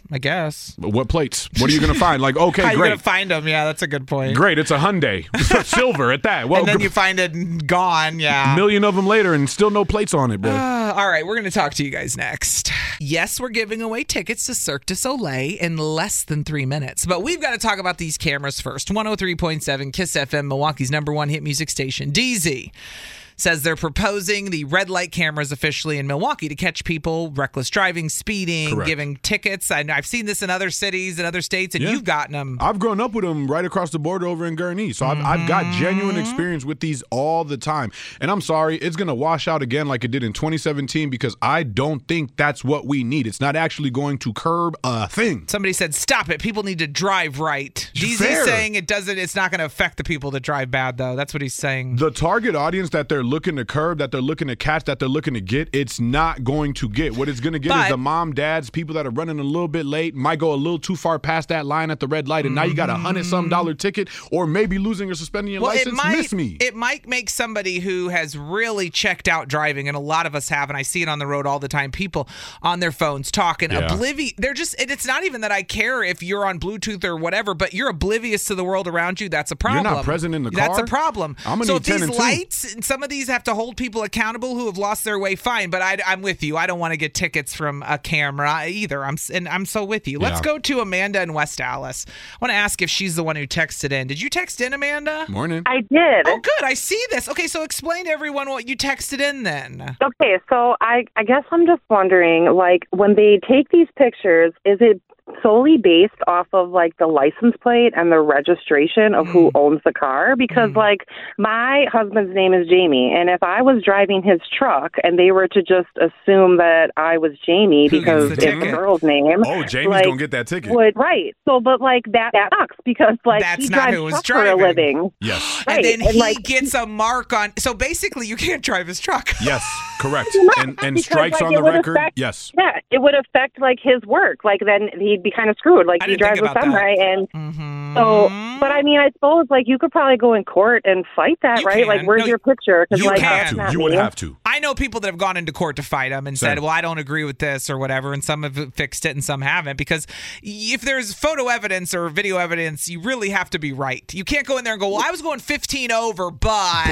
I guess. What plates? What are you going to find? Like, okay, How are you great. going to find them? Yeah, that's a good point. Great, it's a Hyundai. Silver at that. Well, and then you find it gone, yeah. A million of them later and still no plates on it, bro. All right, we're going to talk to you guys next. Yes, we're giving away tickets to Cirque du Soleil in less than 3 minutes, but we've got to talk about these cameras first. 103.7 Kiss FM, Milwaukee's #1 hit music station. DZ says they're proposing the red light cameras officially in Milwaukee to catch people reckless driving, speeding, giving tickets. I've seen this in other cities and other states, and you've gotten them. I've grown up with them right across the border over in Gurnee, so I've got genuine experience with these all the time. And I'm sorry, it's going to wash out again like it did in 2017 because I don't think that's what we need. It's not actually going to curb a thing. Somebody said, stop it. People need to drive right. DZ's saying it's not going to affect the people that drive bad, though. That's what he's saying. The target audience that they're looking to curb, that they're looking to catch, that they're looking to get, it's not going to get. What it's going to get is the mom, dads, people that are running a little bit late, might go a little too far past that line at the red light, and now you got $100-some ticket, or maybe losing or suspending your license. It might make somebody who has really checked out driving, and a lot of us have, and I see it on the road all the time, people on their phones talking, oblivious. They're just, and it's not even that I care if you're on Bluetooth or whatever, but you're oblivious to the world around you. That's a problem. You're not present in the car. That's a problem. I'm gonna so need 10 if these and 2. lights, and some of these have to hold people accountable who have lost their way, fine, but I'm with you. I don't want to get tickets from a camera either. I'm so with you. Let's go to Amanda in West Dallas. I want to ask if she's the one who texted in. Did you text in, Amanda? Morning. I did. Oh, good. I see this. Okay, so explain to everyone what you texted in then. Okay, so I guess I'm just wondering, like, when they take these pictures, is it solely based off of like the license plate and the registration of who owns the car? Because like my husband's name is Jamie, and if I was driving his truck and they were to just assume that I was Jamie because it's the girl's name, Jamie's gonna get that ticket, right? So, but like that sucks because like that's he not drives who was truck driving for a living, yes, right. And then he gets a mark on. So basically, you can't drive his truck. Yes, correct. And because, strikes like, on the record. Yes. Yeah, it would affect like his work. Like then he'd be kind of screwed. Like he drives a semi, and so. But I mean, I suppose like you could probably go in court and fight that, right? Like, where's your picture? You like, you would have to. I know people that have gone into court to fight him and said, well, I don't agree with this or whatever, and some have fixed it and some haven't, because if there's photo evidence or video evidence, you really have to be right. You can't go in there and go, well, I was going 15 over, but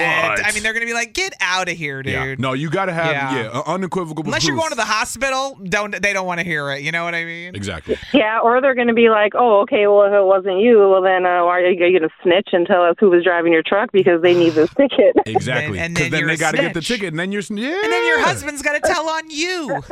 I mean, they're going to be like, get out of here, dude. Yeah. No, you got to have unequivocal Unless proof. you're going to the hospital, they don't want to hear it. You know what I mean? Exactly. Yeah, or they're going to be like, oh, okay, well, if it wasn't you, well, then are you going to snitch and tell us who was driving your truck because they need this ticket? Exactly. Because then they got to get the ticket, and then you're, and then your husband's got to tell on you.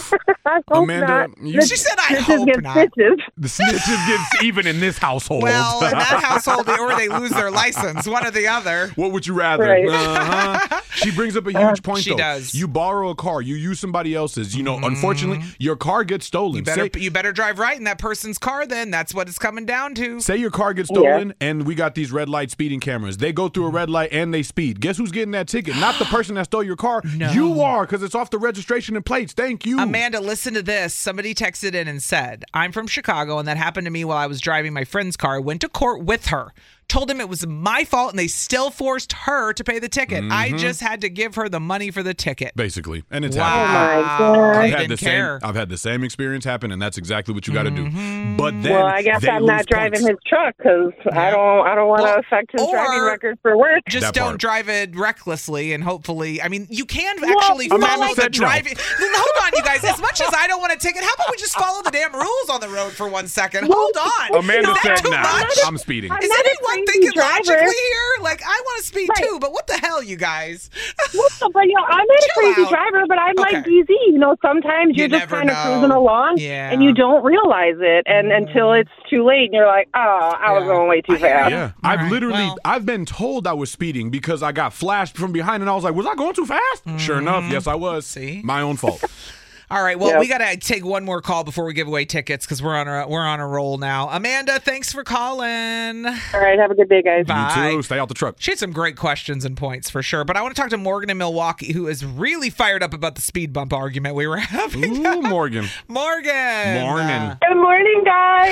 Amanda, she said, I hope not. Stitches. The snitches gets even in this household. Well, in that household, or they lose their license, one or the other. What would you rather? Right. She brings up a huge point, she though. Does. You borrow a car, you use somebody else's. You know, unfortunately, your car gets stolen. You better drive right in that person's car then. That's what it's coming down to. Say your car gets stolen, and we got these red light speeding cameras. They go through a red light, and they speed. Guess who's getting that ticket? Not the person that stole your car. No. You are, because it's off the registration and plates. Thank you. Amanda, listen to this. Somebody texted in and said, I'm from Chicago, and that happened to me while I was driving my friend's car. I went to court with her. Told him it was my fault, and they still forced her to pay the ticket. I just had to give her the money for the ticket. Basically. And it's happened. I've had the same experience happen, and that's exactly what you got to do. But then, well, I guess I'm not driving his truck because I don't want to affect his driving record for work. Just don't drive it recklessly, and hopefully, I mean, you can actually follow the driving. Hold on, you guys. As much as I don't want a ticket, how about we just follow the damn rules on the road for 1 second? Hold on. Amanda said, I'm speeding. Is anyone thinking logically here? Like, I want to speed too, but what the hell, you guys? But I'm not a crazy driver, but I'm like DZ. You know, sometimes you're just kind of cruising along, and you don't realize it, and until it's too late, and you're like, oh, I was going way too fast. Yeah, I've been told I was speeding because I got flashed from behind, and I was like, was I going too fast? Sure enough, yes, I was. See? My own fault. All right, well, we got to take one more call before we give away tickets because we're on a roll now. Amanda, thanks for calling. All right, have a good day, guys. Bye. You too. Stay out the truck. She had some great questions and points for sure, but I want to talk to Morgan in Milwaukee, who is really fired up about the speed bump argument we were having. Ooh, Morgan. Morgan. Morning. Good morning, guys.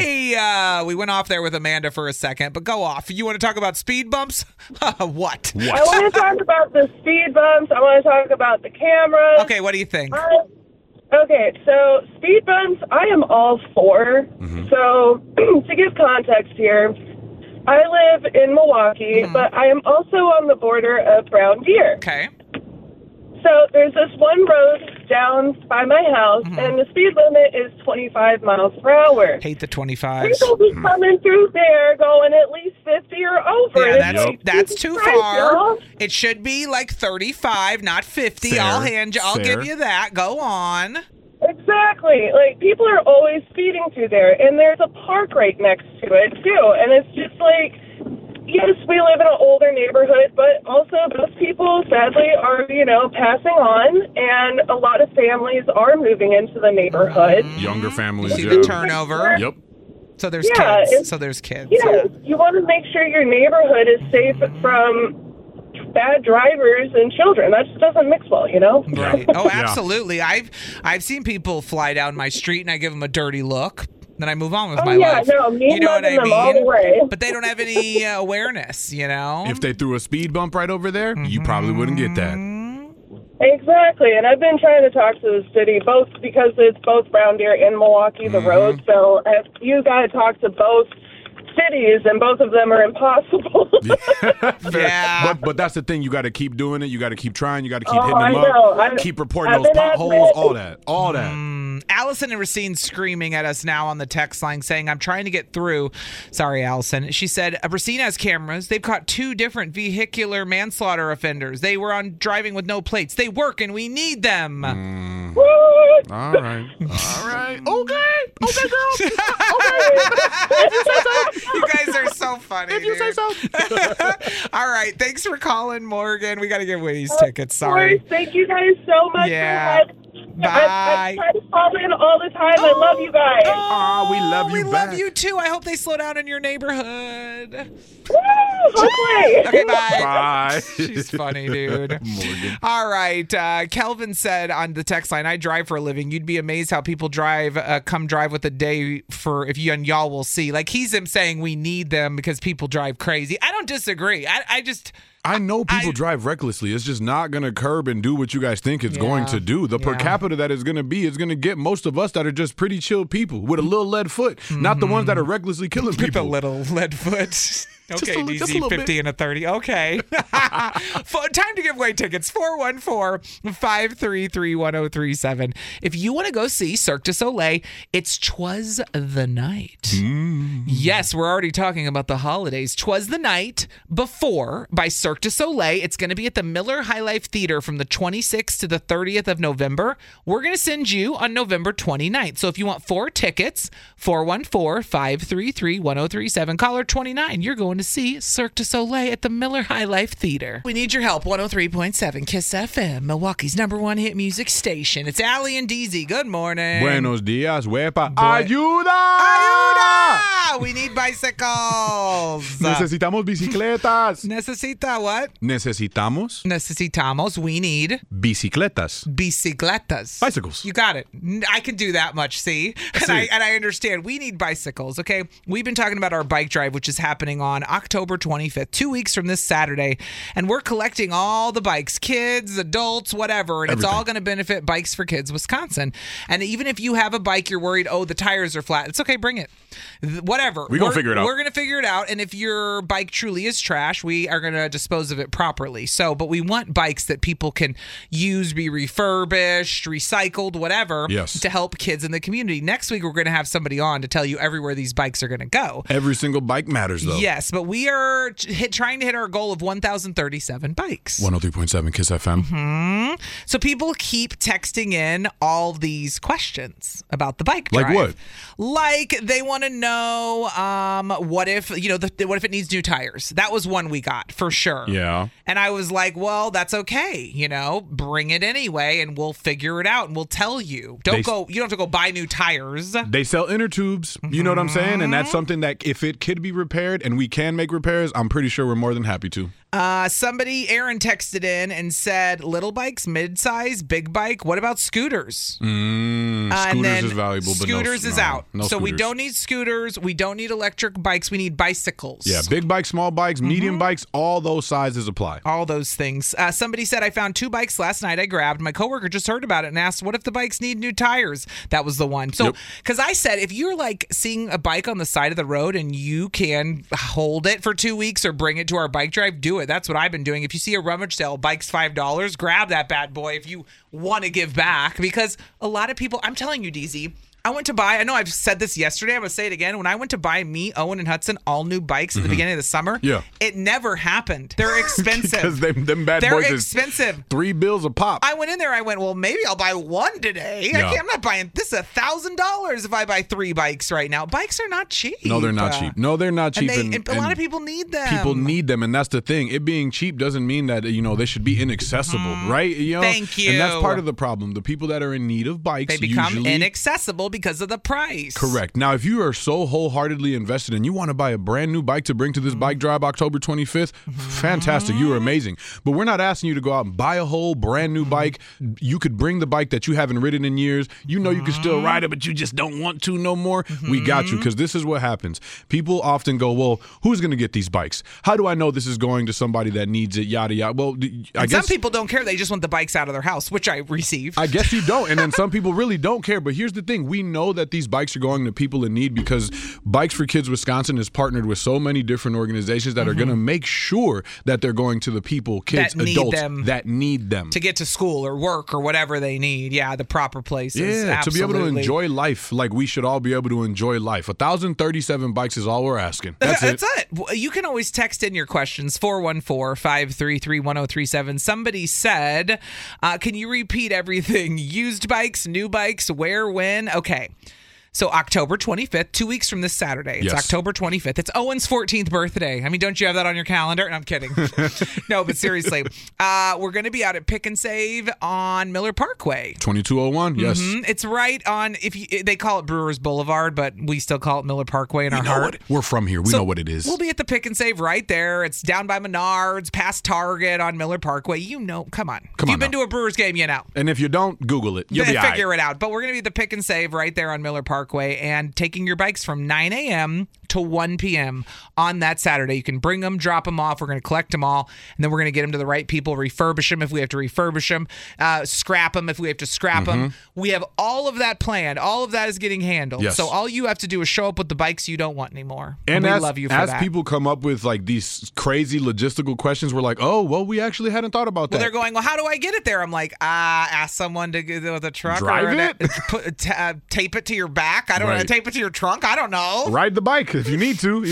Hi. We went off there with Amanda for a second, but go off. You want to talk about speed bumps? What? I want to talk about the speed bumps. I want to talk about the cameras. Okay, what do you think? Okay, so speed bumps, I am all for. So, to give context here, I live in Milwaukee, but I am also on the border of Brown Deer. Okay. So, there's this one road down by my house, and the speed limit is 25 miles per hour. Hate the 25s. People be coming through there going at least 50 or over. Yeah, that's too far. It should be like 35, not 50. Fair, I'll give you that. Go on. Exactly. Like, people are always speeding through there, and there's a park right next to it, too. And it's just like, yes, we live in an older neighborhood, but also those people, sadly, are, passing on, and a lot of families are moving into the neighborhood. Younger families, See the turnover? Yep. So there's kids. So there's kids. Yeah, you want to make sure your neighborhood is safe from bad drivers and children. That just doesn't mix well, Right. Oh, absolutely. I've seen people fly down my street, and I give them a dirty look. Then I move on with my life. No, me you know what I them all the way. mean? But they don't have any awareness, If they threw a speed bump right over there, you probably wouldn't get that. Exactly, and I've been trying to talk to the city, both because it's both Brown Deer and Milwaukee, the road, so you got to talk to both cities, and both of them are impossible. But that's the thing. You got to keep doing it. You got to keep trying. You got to keep hitting them up. Keep reporting those potholes, all that. Allison and Racine screaming at us now on the text line saying, I'm trying to get through. Sorry, Allison. She said, Racine has cameras. They've caught 2 different vehicular manslaughter offenders. They were on driving with no plates. They work, and we need them. All right. Okay, girl. You guys are so funny. If you say so. All right. Thanks for calling, Morgan. We got to give away these tickets. Sorry. Thank you guys so much. Yeah. Bye. I try to call in all the time. I love you guys. Oh, we love you We back. love you too. I hope they slow down in your neighborhood. Woo, hopefully. Okay, bye. Bye. She's funny, dude. Morgan. All right. Kelvin said on the text line, I drive for a living. You'd be amazed how people come drive with a day for, if you and y'all will see. Like, he's him saying we need them because people drive crazy. I don't disagree. I know people drive recklessly. It's just not going to curb and do what you guys think it's going to do. The per capita that is going to be is going to get most of us that are just pretty chill people with a little lead foot, not the ones that are recklessly killing people. With a little lead foot. Okay, DZ, 50 and a 30. Okay. Time to give away tickets. 414-533-1037. If you want to go see Cirque du Soleil, it's 'Twas the Night. Yes, we're already talking about the holidays. 'Twas the Night Before by Cirque du Soleil. It's going to be at the Miller High Life Theater from the 26th to the 30th of November. We're going to send you on November 29th. So if you want 4 tickets, 414-533-1037. Caller 29. You're going to see Cirque du Soleil at the Miller High Life Theater. We need your help. 103.7 Kiss FM, Milwaukee's #1 hit music station. It's Allie and DZ. Good morning. Buenos dias, huepa. Ayuda! Ayuda! We need bicycles. Necesitamos bicicletas. Necesita what? Necesitamos. We need bicicletas. Bicycles. You got it. I can do that much, see? And I understand. We need bicycles, okay? We've been talking about our bike drive, which is happening on October 25th, 2 weeks from this Saturday. And we're collecting all the bikes, kids, adults, whatever. And it's all going to benefit Bikes for Kids Wisconsin. And even if you have a bike, you're worried, the tires are flat. It's okay. Bring it. Whatever. We're going to figure it out. We're going to figure it out. And if your bike truly is trash, we are going to dispose of it properly. But we want bikes that people can use, be refurbished, recycled, whatever, to help kids in the community. Next week, we're going to have somebody on to tell you everywhere these bikes are going to go. Every single bike matters, though. Yes, but we are trying to hit our goal of 1,037 bikes. 103.7 Kiss FM. So people keep texting in all these questions about the bike drive. Like what? Like they want to know what if it needs new tires. That was one we got for sure. Yeah. And I was like, well, that's okay. Bring it anyway, and we'll figure it out, and we'll tell you. You don't have to go buy new tires. They sell inner tubes. You know what I'm saying? And that's something that if it could be repaired and we can make repairs, I'm pretty sure we're more than happy to. Aaron texted in and said, little bikes, mid-size, big bike. What about scooters? Scooters is valuable, but scooters is out. No so scooters. we don't need scooters. We don't need electric bikes. We need bicycles. Yeah, big bikes, small bikes, medium bikes, all those sizes apply. All those things. Somebody said, I found 2 bikes last night I grabbed. My coworker just heard about it and asked, what if the bikes need new tires? That was the one. So, because I said, if you're like seeing a bike on the side of the road and you can hold it for 2 weeks or bring it to our bike drive, do it. That's what I've been doing. If you see a rummage sale, bike's $5, grab that bad boy if you want to give back, because a lot of people, I'm telling you, DZ, I went to buy, I know I've said this yesterday, I'm going to say it again. When I went to buy me, Owen, and Hudson all new bikes at the beginning of the summer, it never happened. They're expensive. Because them bad boys are expensive. $3 a pop. I went in there, well, maybe I'll buy one today. I'm not buying, this is $1,000 if I buy 3 bikes right now. Bikes are not cheap. No, they're not cheap. And a lot of people need them. People need them, and that's the thing. It being cheap doesn't mean that, they should be inaccessible, right? Thank you. And that's part of the problem. The people that are in need of bikes, they become inaccessible because of the price. Correct. Now, if you are so wholeheartedly invested and you want to buy a brand new bike to bring to this bike drive October 25th, fantastic. You are amazing. But we're not asking you to go out and buy a whole brand new bike. You could bring the bike that you haven't ridden in years. You know you can still ride it, but you just don't want to no more. We got you, because this is what happens. People often go, well, who's going to get these bikes? How do I know this is going to somebody that needs it, yada, yada? Well, I guess some people don't care. They just want the bikes out of their house, which I receive. I guess you don't. And then some people really don't care. But here's the thing. We know that these bikes are going to people in need because Bikes for Kids Wisconsin is partnered with so many different organizations that are going to make sure that they're going to the people, kids, adults that need them to get to school or work or whatever they need. Yeah, the proper places. Yeah, absolutely. To be able to enjoy life like we should all be able to enjoy life. 1,037 bikes is all we're asking. That's it. You can always text in your questions, 414-533-1037. Somebody said, can you repeat everything? Used bikes, new bikes, where, when? Okay. So October 25th, 2 weeks from this Saturday. It's October 25th. It's Owen's 14th birthday. I mean, don't you have that on your calendar? No, I'm kidding. No, but seriously. We're going to be out at Pick and Save on Miller Parkway. 2201, yes. It's right on, they call it Brewers Boulevard, but we still call it Miller Parkway in our heart. We're from here. We know what it is. We'll be at the Pick and Save right there. It's down by Menards, past Target on Miller Parkway. Come on. If you've been to a Brewers game, you know. And if you don't, Google it. You'll be figure it out. But we're going to be at the Pick and Save right there on Miller Parkway. And taking your bikes from 9 a.m. to 1 p.m. on that Saturday. You can bring them, drop them off. We're going to collect them all, and then we're going to get them to the right people, refurbish them if we have to refurbish them, scrap them if we have to scrap them. We have all of that planned. All of that is getting handled. Yes. So all you have to do is show up with the bikes you don't want anymore. And we love you for that. As people come up with like these crazy logistical questions, we're like, oh, well, we actually hadn't thought about that. Well, they're going, well, how do I get it there? I'm like, ask someone to get with a truck. Drive tape it to your back. I don't know. Tape it to your trunk. I don't know. Ride the bike if you need to,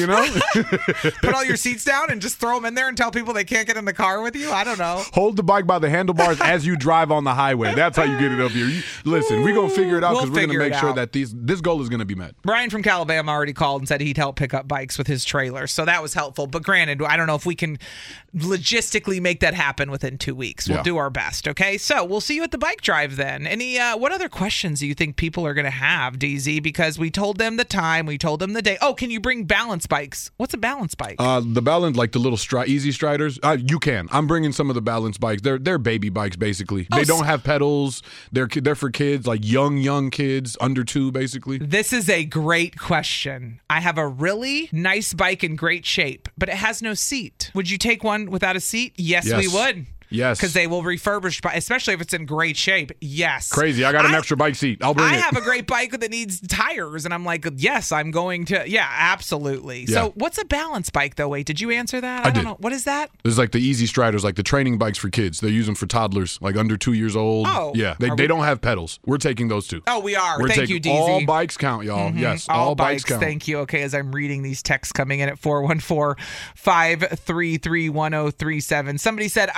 Put all your seats down and just throw them in there and tell people they can't get in the car with you. I don't know. Hold the bike by the handlebars as you drive on the highway. That's how you get it up here. Listen, we're going to figure it out because we're going to make sure that this goal is going to be met. Brian from Calabama already called and said he'd help pick up bikes with his trailer. So that was helpful. But granted, I don't know if we can logistically make that happen within 2 weeks. We'll do our best, okay? So we'll see you at the bike drive then. What other questions do you think people are going to have, DZ? Because we told them the time, we told them the day. Oh, can you bring balance bikes? What's a balance bike? The balance, like the little easy striders. You can. I'm bringing some of the balance bikes. They're baby bikes basically. They don't have pedals. They're for kids, like young kids under 2 basically. This is a great question. I have a really nice bike in great shape, but it has no seat. Would you take one without a seat? Yes. We would. Yes. Because they will refurbish, especially if it's in great shape. Yes. Crazy. I got an extra bike seat. I'll bring it. I have a great bike that needs tires, and I'm like, yes, I'm going to. Yeah, absolutely. Yeah. So what's a balance bike, though? Wait, did you answer that? I don't know. What is that? There's like the easy striders, like the training bikes for kids. They use them for toddlers, like under 2 years old. Oh. Yeah. They don't have pedals. We're taking those too. Oh, we are. Thank you, DZ. All bikes count, y'all. Mm-hmm. Yes. All bikes count. Thank you. Okay, as I'm reading these texts coming in at 414-533-1037. Somebody said, I'd be glad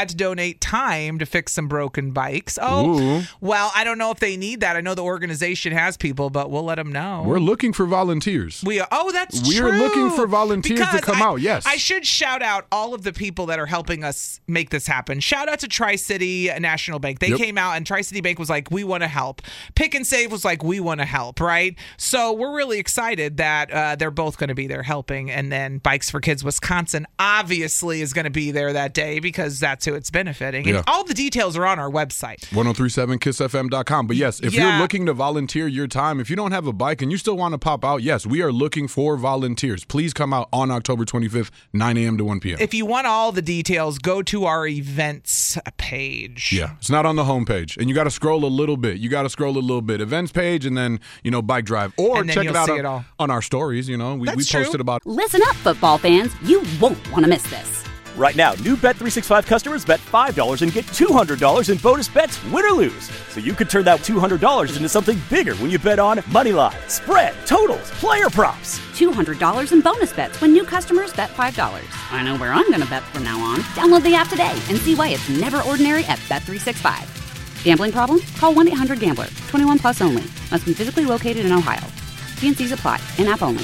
glad to donate time to fix some broken bikes. Oh, Ooh. Well, I don't know if they need that. I know the organization has people, but we'll let them know. We're looking for volunteers. That's true. We're looking for volunteers to come out, yes. I should shout out all of the people that are helping us make this happen. Shout out to Tri-City National Bank. They came out and Tri-City Bank was like, we want to help. Pick and Save was like, we want to help, right? So we're really excited that they're both going to be there helping. And then Bikes for Kids Wisconsin obviously is going to be there that day because that's who it's benefiting. And all the details are on our website. 1037kissfm.com. But yes, if you're looking to volunteer your time, if you don't have a bike and you still want to pop out, yes, we are looking for volunteers. Please come out on October 25th, 9 a.m. to 1 p.m. If you want all the details, go to our events page. Yeah, it's not on the homepage. And you got to scroll a little bit. Events page and then, bike drive. Or check it out on our stories. We posted about it. Listen up, football fans. You won't want to miss this. Right now, new Bet365 customers bet $5 and get $200 in bonus bets, win or lose. So you could turn that $200 into something bigger when you bet on moneyline, spread, totals, player props. $200 in bonus bets when new customers bet $5. I know where I'm going to bet from now on. Download the app today and see why it's never ordinary at Bet365. Gambling problem? Call 1-800-GAMBLER. 21 plus only. Must be physically located in Ohio. T&Cs apply. In-app only.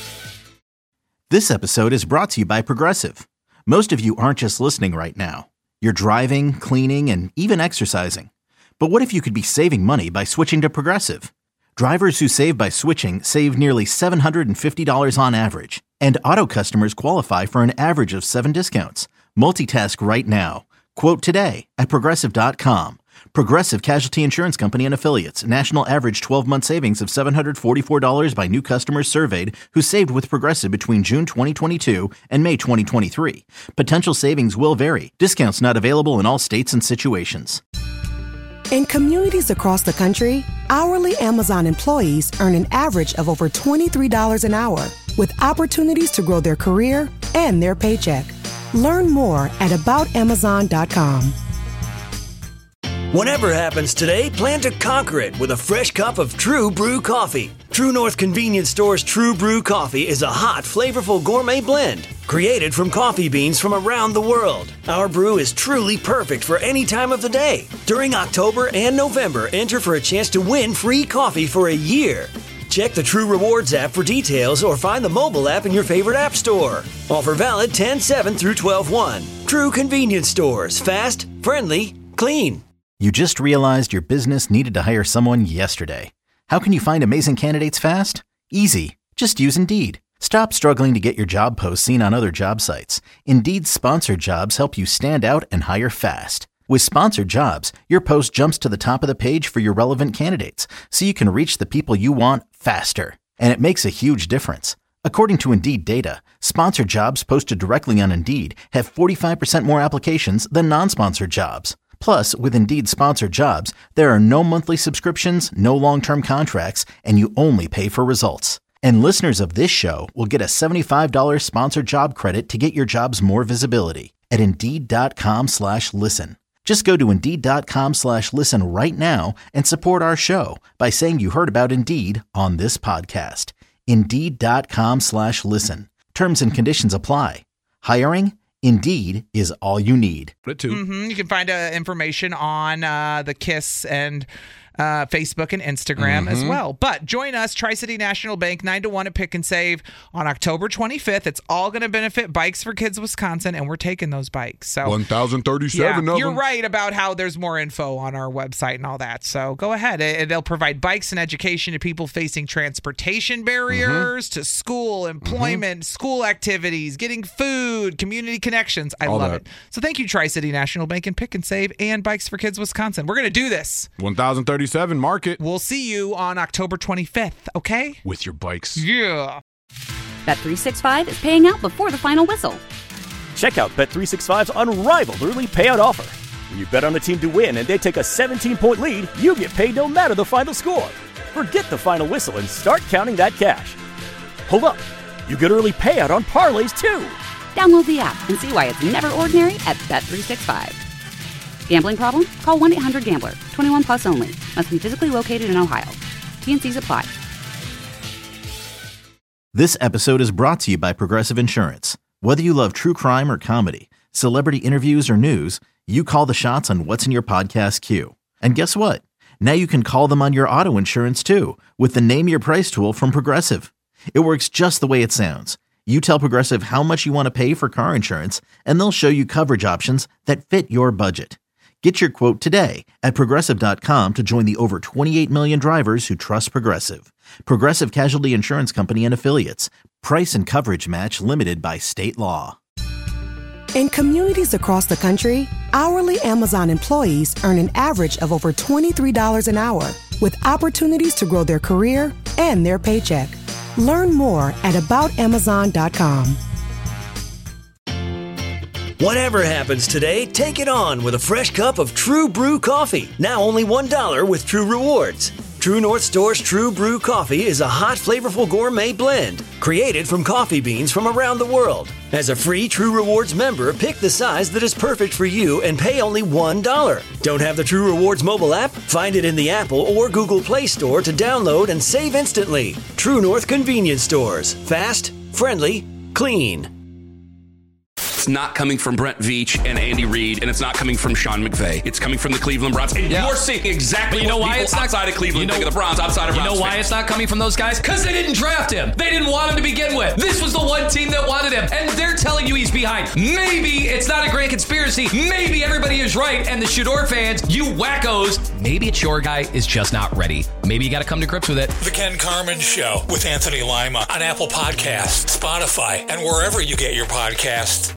This episode is brought to you by Progressive. Most of you aren't just listening right now. You're driving, cleaning, and even exercising. But what if you could be saving money by switching to Progressive? Drivers who save by switching save nearly $750 on average. And auto customers qualify for an average of 7 discounts. Multitask right now. Quote today at Progressive.com. Progressive Casualty Insurance Company and Affiliates. National average 12-month savings of $744 by new customers surveyed who saved with Progressive between June 2022 and May 2023. Potential savings will vary. Discounts not available in all states and situations. In communities across the country, hourly Amazon employees earn an average of over $23 an hour, with opportunities to grow their career and their paycheck. Learn more at aboutamazon.com. Whatever happens today, plan to conquer it with a fresh cup of True Brew coffee. True North Convenience Store's True Brew coffee is a hot, flavorful gourmet blend created from coffee beans from around the world. Our brew is truly perfect for any time of the day. During October and November, enter for a chance to win free coffee for a year. Check the True Rewards app for details or find the mobile app in your favorite app store. Offer valid 10/7 through 12/1. True Convenience Stores. Fast, friendly, clean. You just realized your business needed to hire someone yesterday. How can you find amazing candidates fast? Easy. Just use Indeed. Stop struggling to get your job posts seen on other job sites. Indeed's sponsored jobs help you stand out and hire fast. With sponsored jobs, your post jumps to the top of the page for your relevant candidates, so you can reach the people you want faster. And it makes a huge difference. According to Indeed data, sponsored jobs posted directly on Indeed have 45% more applications than non-sponsored jobs. Plus, with Indeed sponsored jobs, there are no monthly subscriptions, no long-term contracts, and you only pay for results. And listeners of this show will get a $75 sponsored job credit to get your jobs more visibility at Indeed.com/listen. Just go to Indeed.com/listen right now and support our show by saying you heard about Indeed on this podcast. Indeed.com/listen. Terms and conditions apply. Hiring? Indeed is all you need. You can find information on the KISS and Facebook and Instagram as well. But join us, Tri-City National Bank, 9 to 1 at Pick and Save on October 25th. It's all going to benefit Bikes for Kids Wisconsin, and we're taking those bikes. So 1,037 of you're them. right about how there's more info on our website and all that. So go ahead. They'll provide bikes and education to people facing transportation barriers, to school, employment, school activities, getting food, community connections. I love it. So thank you, Tri-City National Bank and Pick and Save and Bikes for Kids Wisconsin. We're going to do this. 1,037. Market. We'll see you on October 25th, okay? With your bikes. Yeah. Bet365 is paying out before the final whistle. Check out Bet365's unrivaled early payout offer. When you bet on a team to win and they take a 17-point lead, you get paid no matter the final score. Forget the final whistle and start counting that cash. Hold up. You get early payout on parlays, too. Download the app and see why it's never ordinary at Bet365. Gambling problem? Call 1-800-GAMBLER. 21 plus only. Must be physically located in Ohio. T&Cs apply. This episode is brought to you by Progressive Insurance. Whether you love true crime or comedy, celebrity interviews or news, you call the shots on what's in your podcast queue. And guess what? Now you can call them on your auto insurance too with the Name Your Price tool from Progressive. It works just the way it sounds. You tell Progressive how much you want to pay for car insurance, and they'll show you coverage options that fit your budget. Get your quote today at Progressive.com to join the over 28 million drivers who trust Progressive. Progressive Casualty Insurance Company and Affiliates. Price and coverage match limited by state law. In communities across the country, hourly Amazon employees earn an average of over $23 an hour, with opportunities to grow their career and their paycheck. Learn more at aboutamazon.com. Whatever happens today, take it on with a fresh cup of True Brew coffee. Now only $1 with True Rewards. True North Store's True Brew coffee is a hot, flavorful gourmet blend created from coffee beans from around the world. As a free True Rewards member, pick the size that is perfect for you and pay only $1. Don't have the True Rewards mobile app? Find it in the Apple or Google Play Store to download and save instantly. True North Convenience Stores. Fast, friendly, clean. It's not coming from Brent Veach and Andy Reid, and it's not coming from Sean McVay. It's coming from the Cleveland Browns. And you're seeing exactly what people outside of Cleveland think of the Browns, outside of Browns. You know why it's not coming from those guys? Because they didn't draft him. They didn't want him to begin with. This was the one team that wanted him, and they're telling you he's behind. Maybe it's not a great conspiracy. Maybe everybody is right, and the Shador fans, you wackos, maybe it's your guy is just not ready. Maybe you got to come to grips with it. The Ken Carman Show with Anthony Lima on Apple Podcasts, Spotify, and wherever you get your podcasts.